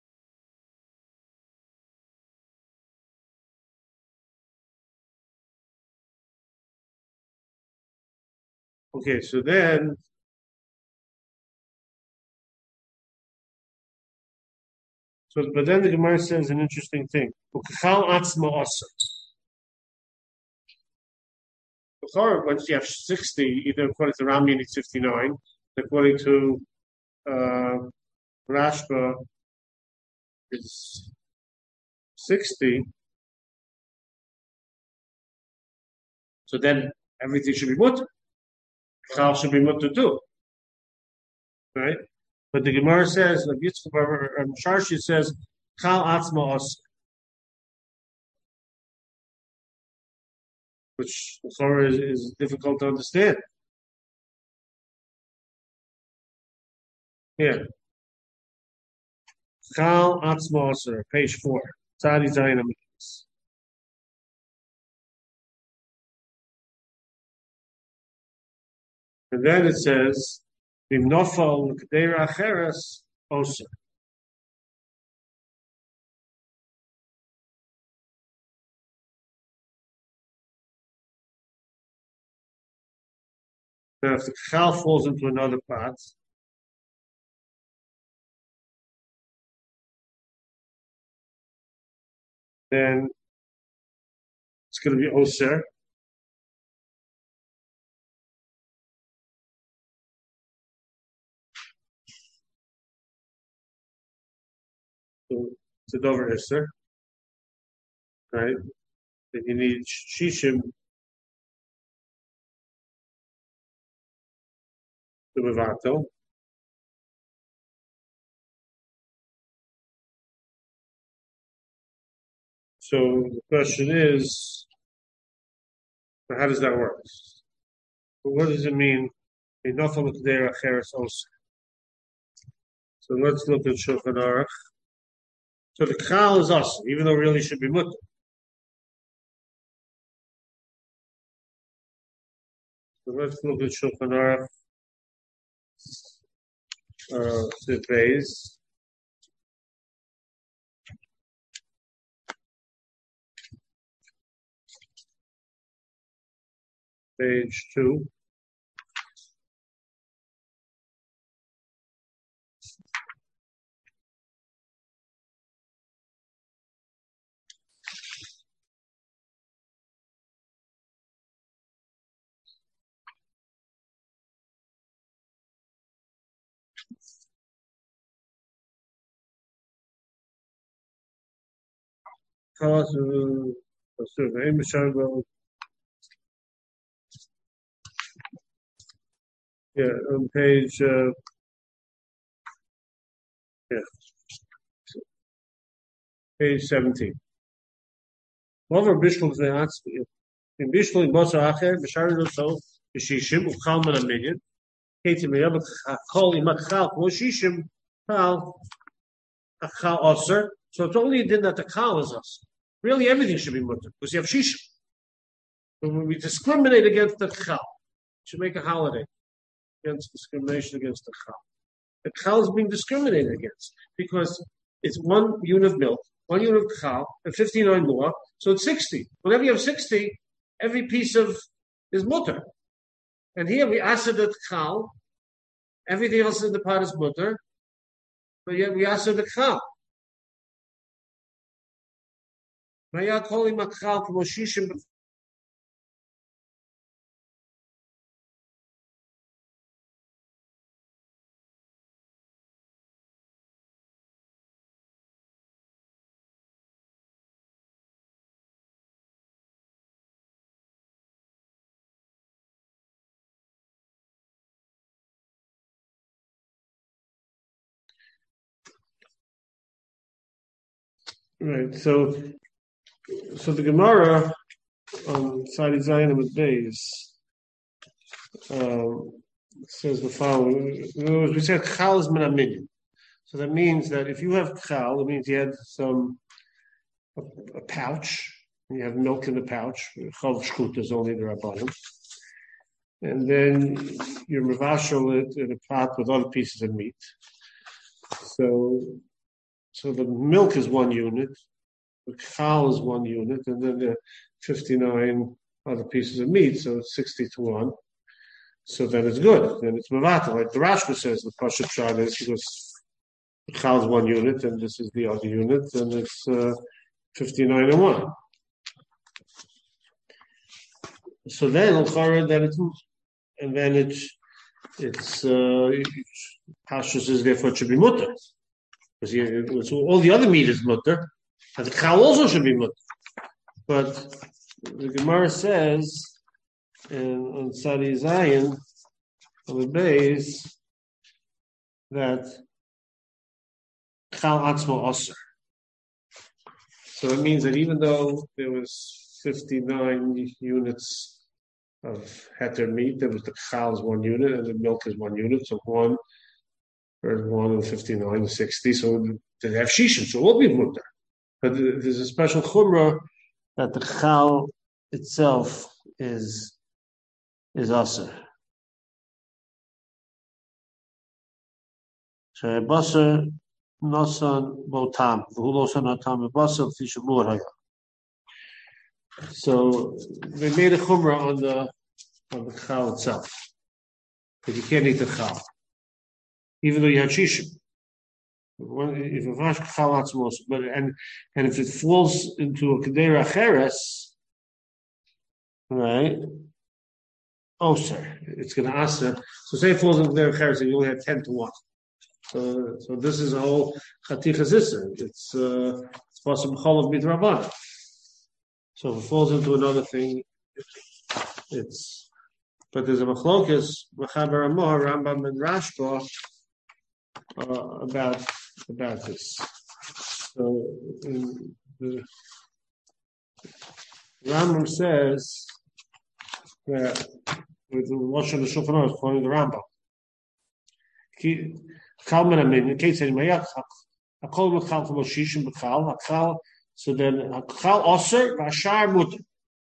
Okay, so then. So, but then the Gemara says an interesting thing. Once you have 60, either according to Rami, it's 59. According to Rashba, it's 60. So then everything should be mutter. Chal should be mutter too. Right? But the Gemara says, the Sharshi says, Chal atzma os, which is difficult to understand. Yeah. Chal atzma os, page 4. Tzadi Zayin Amikis. And then it says, Im nofal k'deira acheres oser. Now, if the chal falls into another pot, then it's going to be oser. So it's a dover iser, right? Then you need shishim to mevato. So the question is, how does that work? What does it mean? So let's look at Shulchan Aruch. So the chal is us, even though it really should be mutter. So let's look at Shulchan Aruch, the base. Page 2. Yeah, on page page 17. Over Bishul Zehatzki. In Bishul in Bosa Acher, Bishar so Bishishim, Ukhalman a million. Katie Miyab, Kol Imakal, Shishim, Kal, Akal Osir. So it's only did that the Kal is us. Really, everything should be mutter because you have Shishim. So when we discriminate against the Kal, should make a holiday against discrimination against the Chal. The Chal is being discriminated against because it's 1 unit of milk, 1 unit of Chal, and 59 more, so it's 60. Whenever you have 60, every piece of is mutter. And here we answer the Chal, everything else in the pot is mutter, but yet we answer the Chal. Right, so the Gemara on Sadi Zayin with Beis says the following. We said Chal is min minyan. So that means that if you have Chal, it means you had a pouch, and you have milk in the pouch. Chav shchut is only the Rabbanim. And then you mevashel it in a pot with other pieces of meat. So the milk is 1 unit, the chal is 1 unit, and then the 59 other pieces of meat, so it's 60 to 1. So then it's good. Then it's mavata. Like the Rashba says, the Pasha Pshat is because the chal is 1 unit, and this is the other unit, and it's 59 and 1. So then it's Pashas is therefore it should be mutter. Because all the other meat is mutter, and the chal also should be mutter. But the Gemara says on Sadi Zayin on the base that chal atzmo osir. So it means that even though there was 59 units of heter meat, there was the chal is 1 unit and the milk is 1 unit, so 1 and 59 is 60, so they have shishim, so it will be mutter. But there's a special chumrah that the chal itself is aser. So basar nasan botam, v'hulosan atam basar tishamur haya. So they made a chumrah on the chal itself. but you can't eat the chal, even though you had shishim. If you wash chal atzmos, and if it falls into a kedera cheres, right? Oh, sir, it's going to answer. So say it falls into kedera cheres, and you only have 10-1. So this is a whole chatichas isser. It's possible chol of midrabanan. So if it falls into another thing, it's. But there's a machlokas Mechaber Amor Rambam and Rashba about this. So the Rambam says that with the Lashon of Shulchan Aruch, quoting the Rambam. Kalman Amin, in case anybody else, Hakol Mechal from Shishim Bechal, Hakal. So then Hakal Oser Vashar Mutter,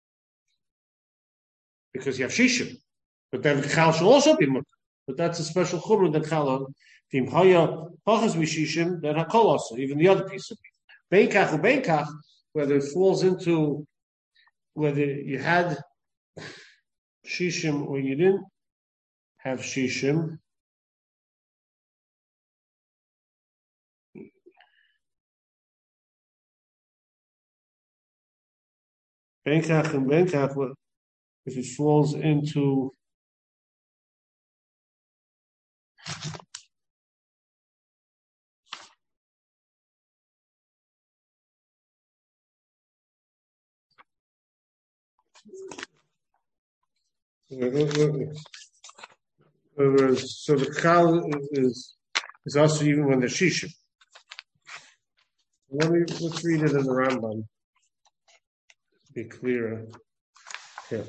because you have Shishim, but then Chal should also be Mutter. But that's a special chumrah than Chal. Tim Haya Pachas Vishishim, then Hakol Oser, even the other piece of it. Beinkach or Beinkach, whether it falls into whether you had Shishim or you didn't have Shishim. Beinkach and Beinkach, if it falls into so the chal is also even when the shishim. Let's read it in the Rambam. Be clearer. Yeah.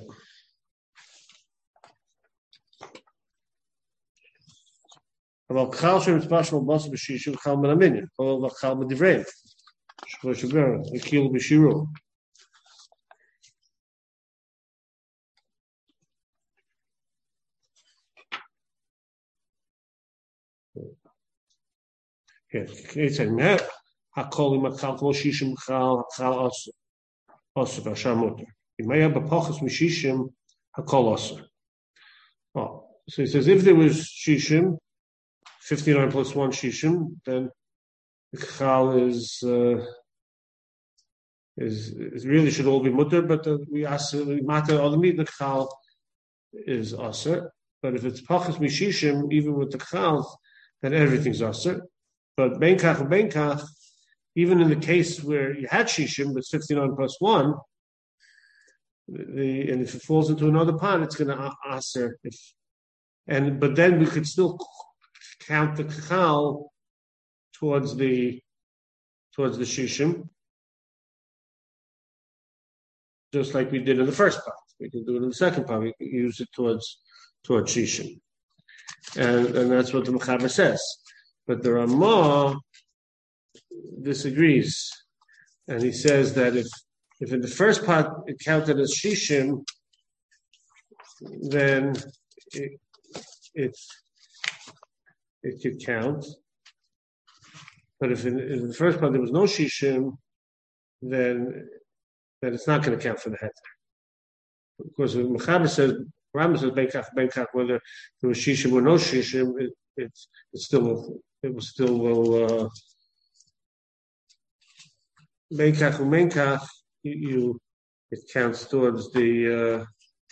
About chal shem tzbashmal bas b'shishim chal min aminyan. About chal b'divrei. Shlosh haber ikil b'shiru. Yeah, it's a net. Hakol imakal kol shishim chal aser v'ashar muter. Imaya b'pachas mishishim hakol aser. Oh, so he says if there was shishim, 59 plus 1 shishim, then the chal is really should all be mutter, but we matter all the meat the chal is aser. But if it's pachas mishishim, even with the chal, then everything's aser. But beinkach and beinkach, even in the case where you had shishim, but 59 plus 1, and if it falls into another pot, it's going to aser. But then we could still count the chal towards the shishim, just like we did in the first pot. We can do it in the second pot. We can use it towards shishim, and that's what the Mechaber says. But the Ramah disagrees, and he says that if in the first part it counted as shishim, then it could count. But if in the first part there was no shishim, then it's not going to count for the heter. Of course, the Mechaber says, Rambam says beinkach, whether there was shishim or no shishim, it still will beinkach umenkach, it counts towards the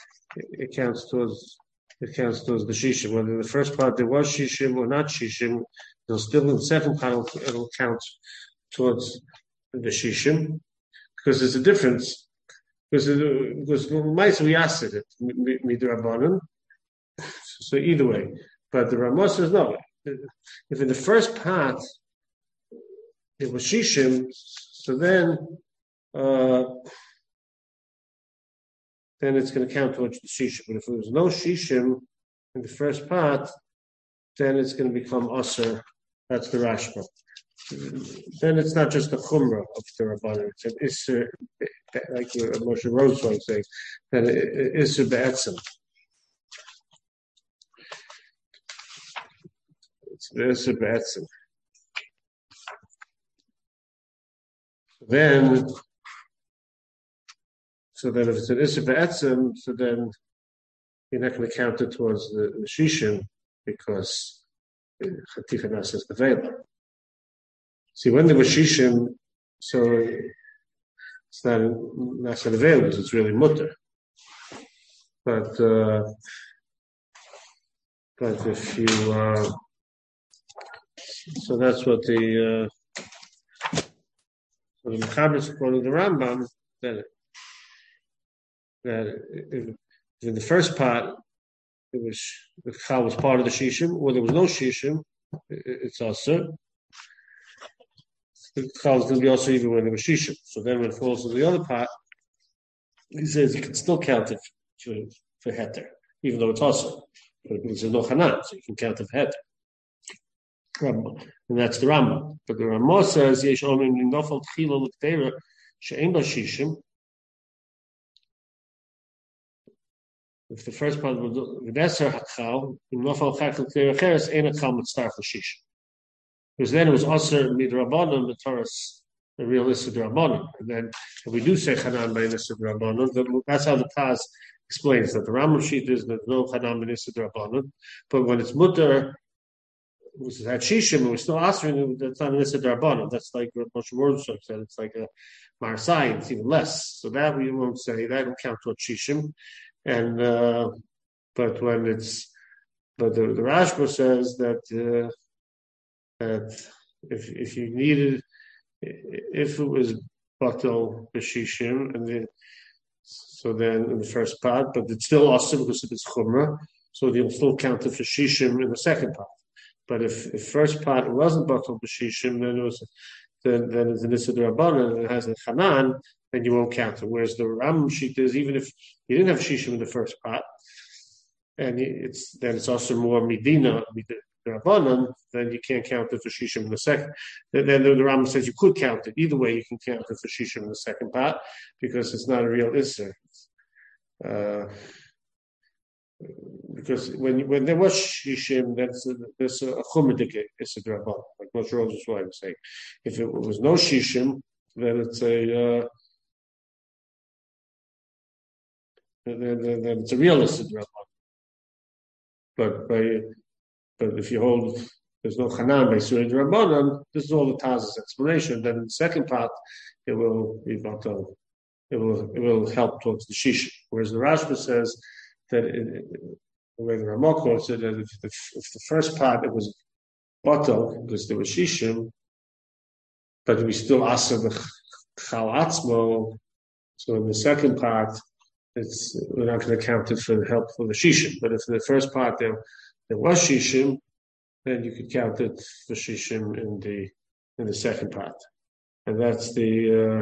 shishim. Whether in the first part there was shishim or not shishim, it'll still in the second part it'll count towards the shishim, because there's a difference. Because we asked it midrabanan. So either way, but the Ramah says no. If in the first part it was shishim, so then it's going to count towards the shishim. But if there was no shishim in the first part, then it's going to become aser. That's the Rashba. Then it's not just the chumrah of the Rabbanan. It's an isser, like Moshe Rosenwald saying, that isser be'etzem. It's isser be'etzem. So then if it's an isser be'etzem, so then you're not going to count it towards the shishim because Chatika Nasa is available. See, when there was shishim, so it's not Nasa available, it's really mutter. But if you so that's what the Mechaber is quoting the Rambam that in the first part it was the chal was part of the shishim, or there was no shishim, it's also the chal is going to be also even when there was shishim. So then when it falls to the other part, he says you can still count it for heter, even though it's also. But there's no chanan, so you can count it for heter. And that's the Rambam. But the Ramah says yesh omim nofal tchila l'ktera she'en ba shishim. If the first part was the beser hakal, nofal chak l'ktera cheres ein hakal mitzarf l'shishim. Because then it was also midrabanan the Torah's the real issur drabanan. And then if we do say chanan by issur drabanan, that's how the Taz explains that the Rambam sheet is that no chanan by issur drabanan, but when it's mutter. Which is at shishim, we're still answering that's not an issur drabanan. That's like what Moshe Mordechai said. It's like a marsai. It's even less. So that we won't say that will count towards shishim. And but when it's the Rashba says that if you needed if it was batal b'shishim and then so then in the first part, but it's still awesome because it's chumrah, so you'll still count it for shishim in the second part. But if first part it wasn't batal b'shishim, then it was then it's an issur drabanan and it has a chanan, then you won't count it. Whereas the Ram sheet is even if you didn't have shishim in the first part, and it's also more midina drabanan, then you can't count it for shishim in the second. Then the Ram says you could count it either way. You can count it for shishim in the second part because it's not a real issur. Because when there was shishim, there's a chumadik issur drabanan, like Moshe Rosen's wife was saying. If it was no shishim, then it's a then it's a real issur drabanan. But if you hold there's no chanan by issur drabanan, this is all the Taz's explanation. Then in the second part, it will be batal. It will help towards the shishim. Whereas the Rashba says that the way the Ramah quotes it, that if the first part it was batal because there was shishim, but we still ask the chal atzmo. So in the second part, we're not going to count it for the help for the shishim. But if in the first part there was shishim, then you could count it for shishim in the second part, and that's the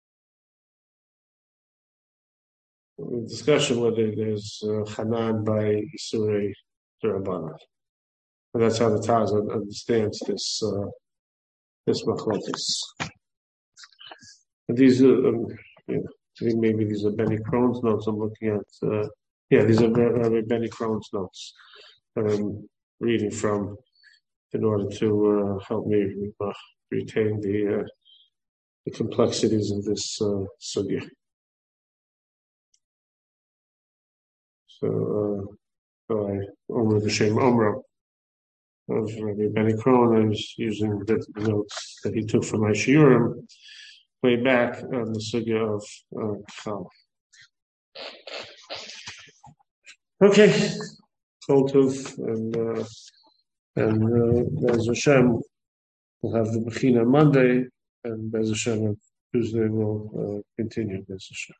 discussion whether there's chanan by issur drabanan, and that's how the Taz understands this machlokes. And these are I think maybe these are Benny Krohn's notes. I'm looking at these are Benny Krohn's notes that I'm reading from in order to help me retain the complexities of this sugya. So, Omer V'Shem Omra of Rabbi Benny Krohn, I was using the notes that he took from my shiurim way back on the sugya of Chal. Okay, Kol Tov, and Bez Hashem, we'll have the Bechina Monday, and Bez Hashem on Tuesday we'll continue Bez Hashem.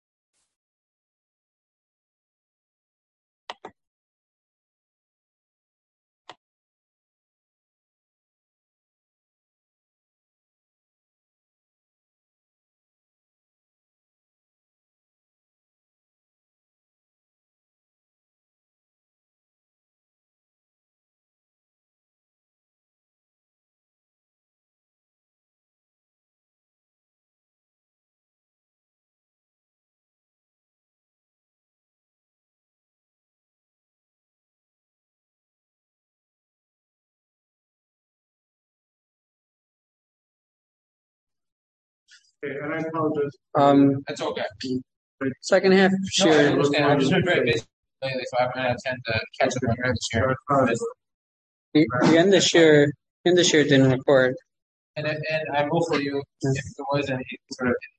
Okay, and I apologize. That's okay. Second half, No, I sure. understand. I'm just very busy. lately, so I haven't had a chance to catch up on your this year. The end this year didn't record. And I will for you if there was any sort of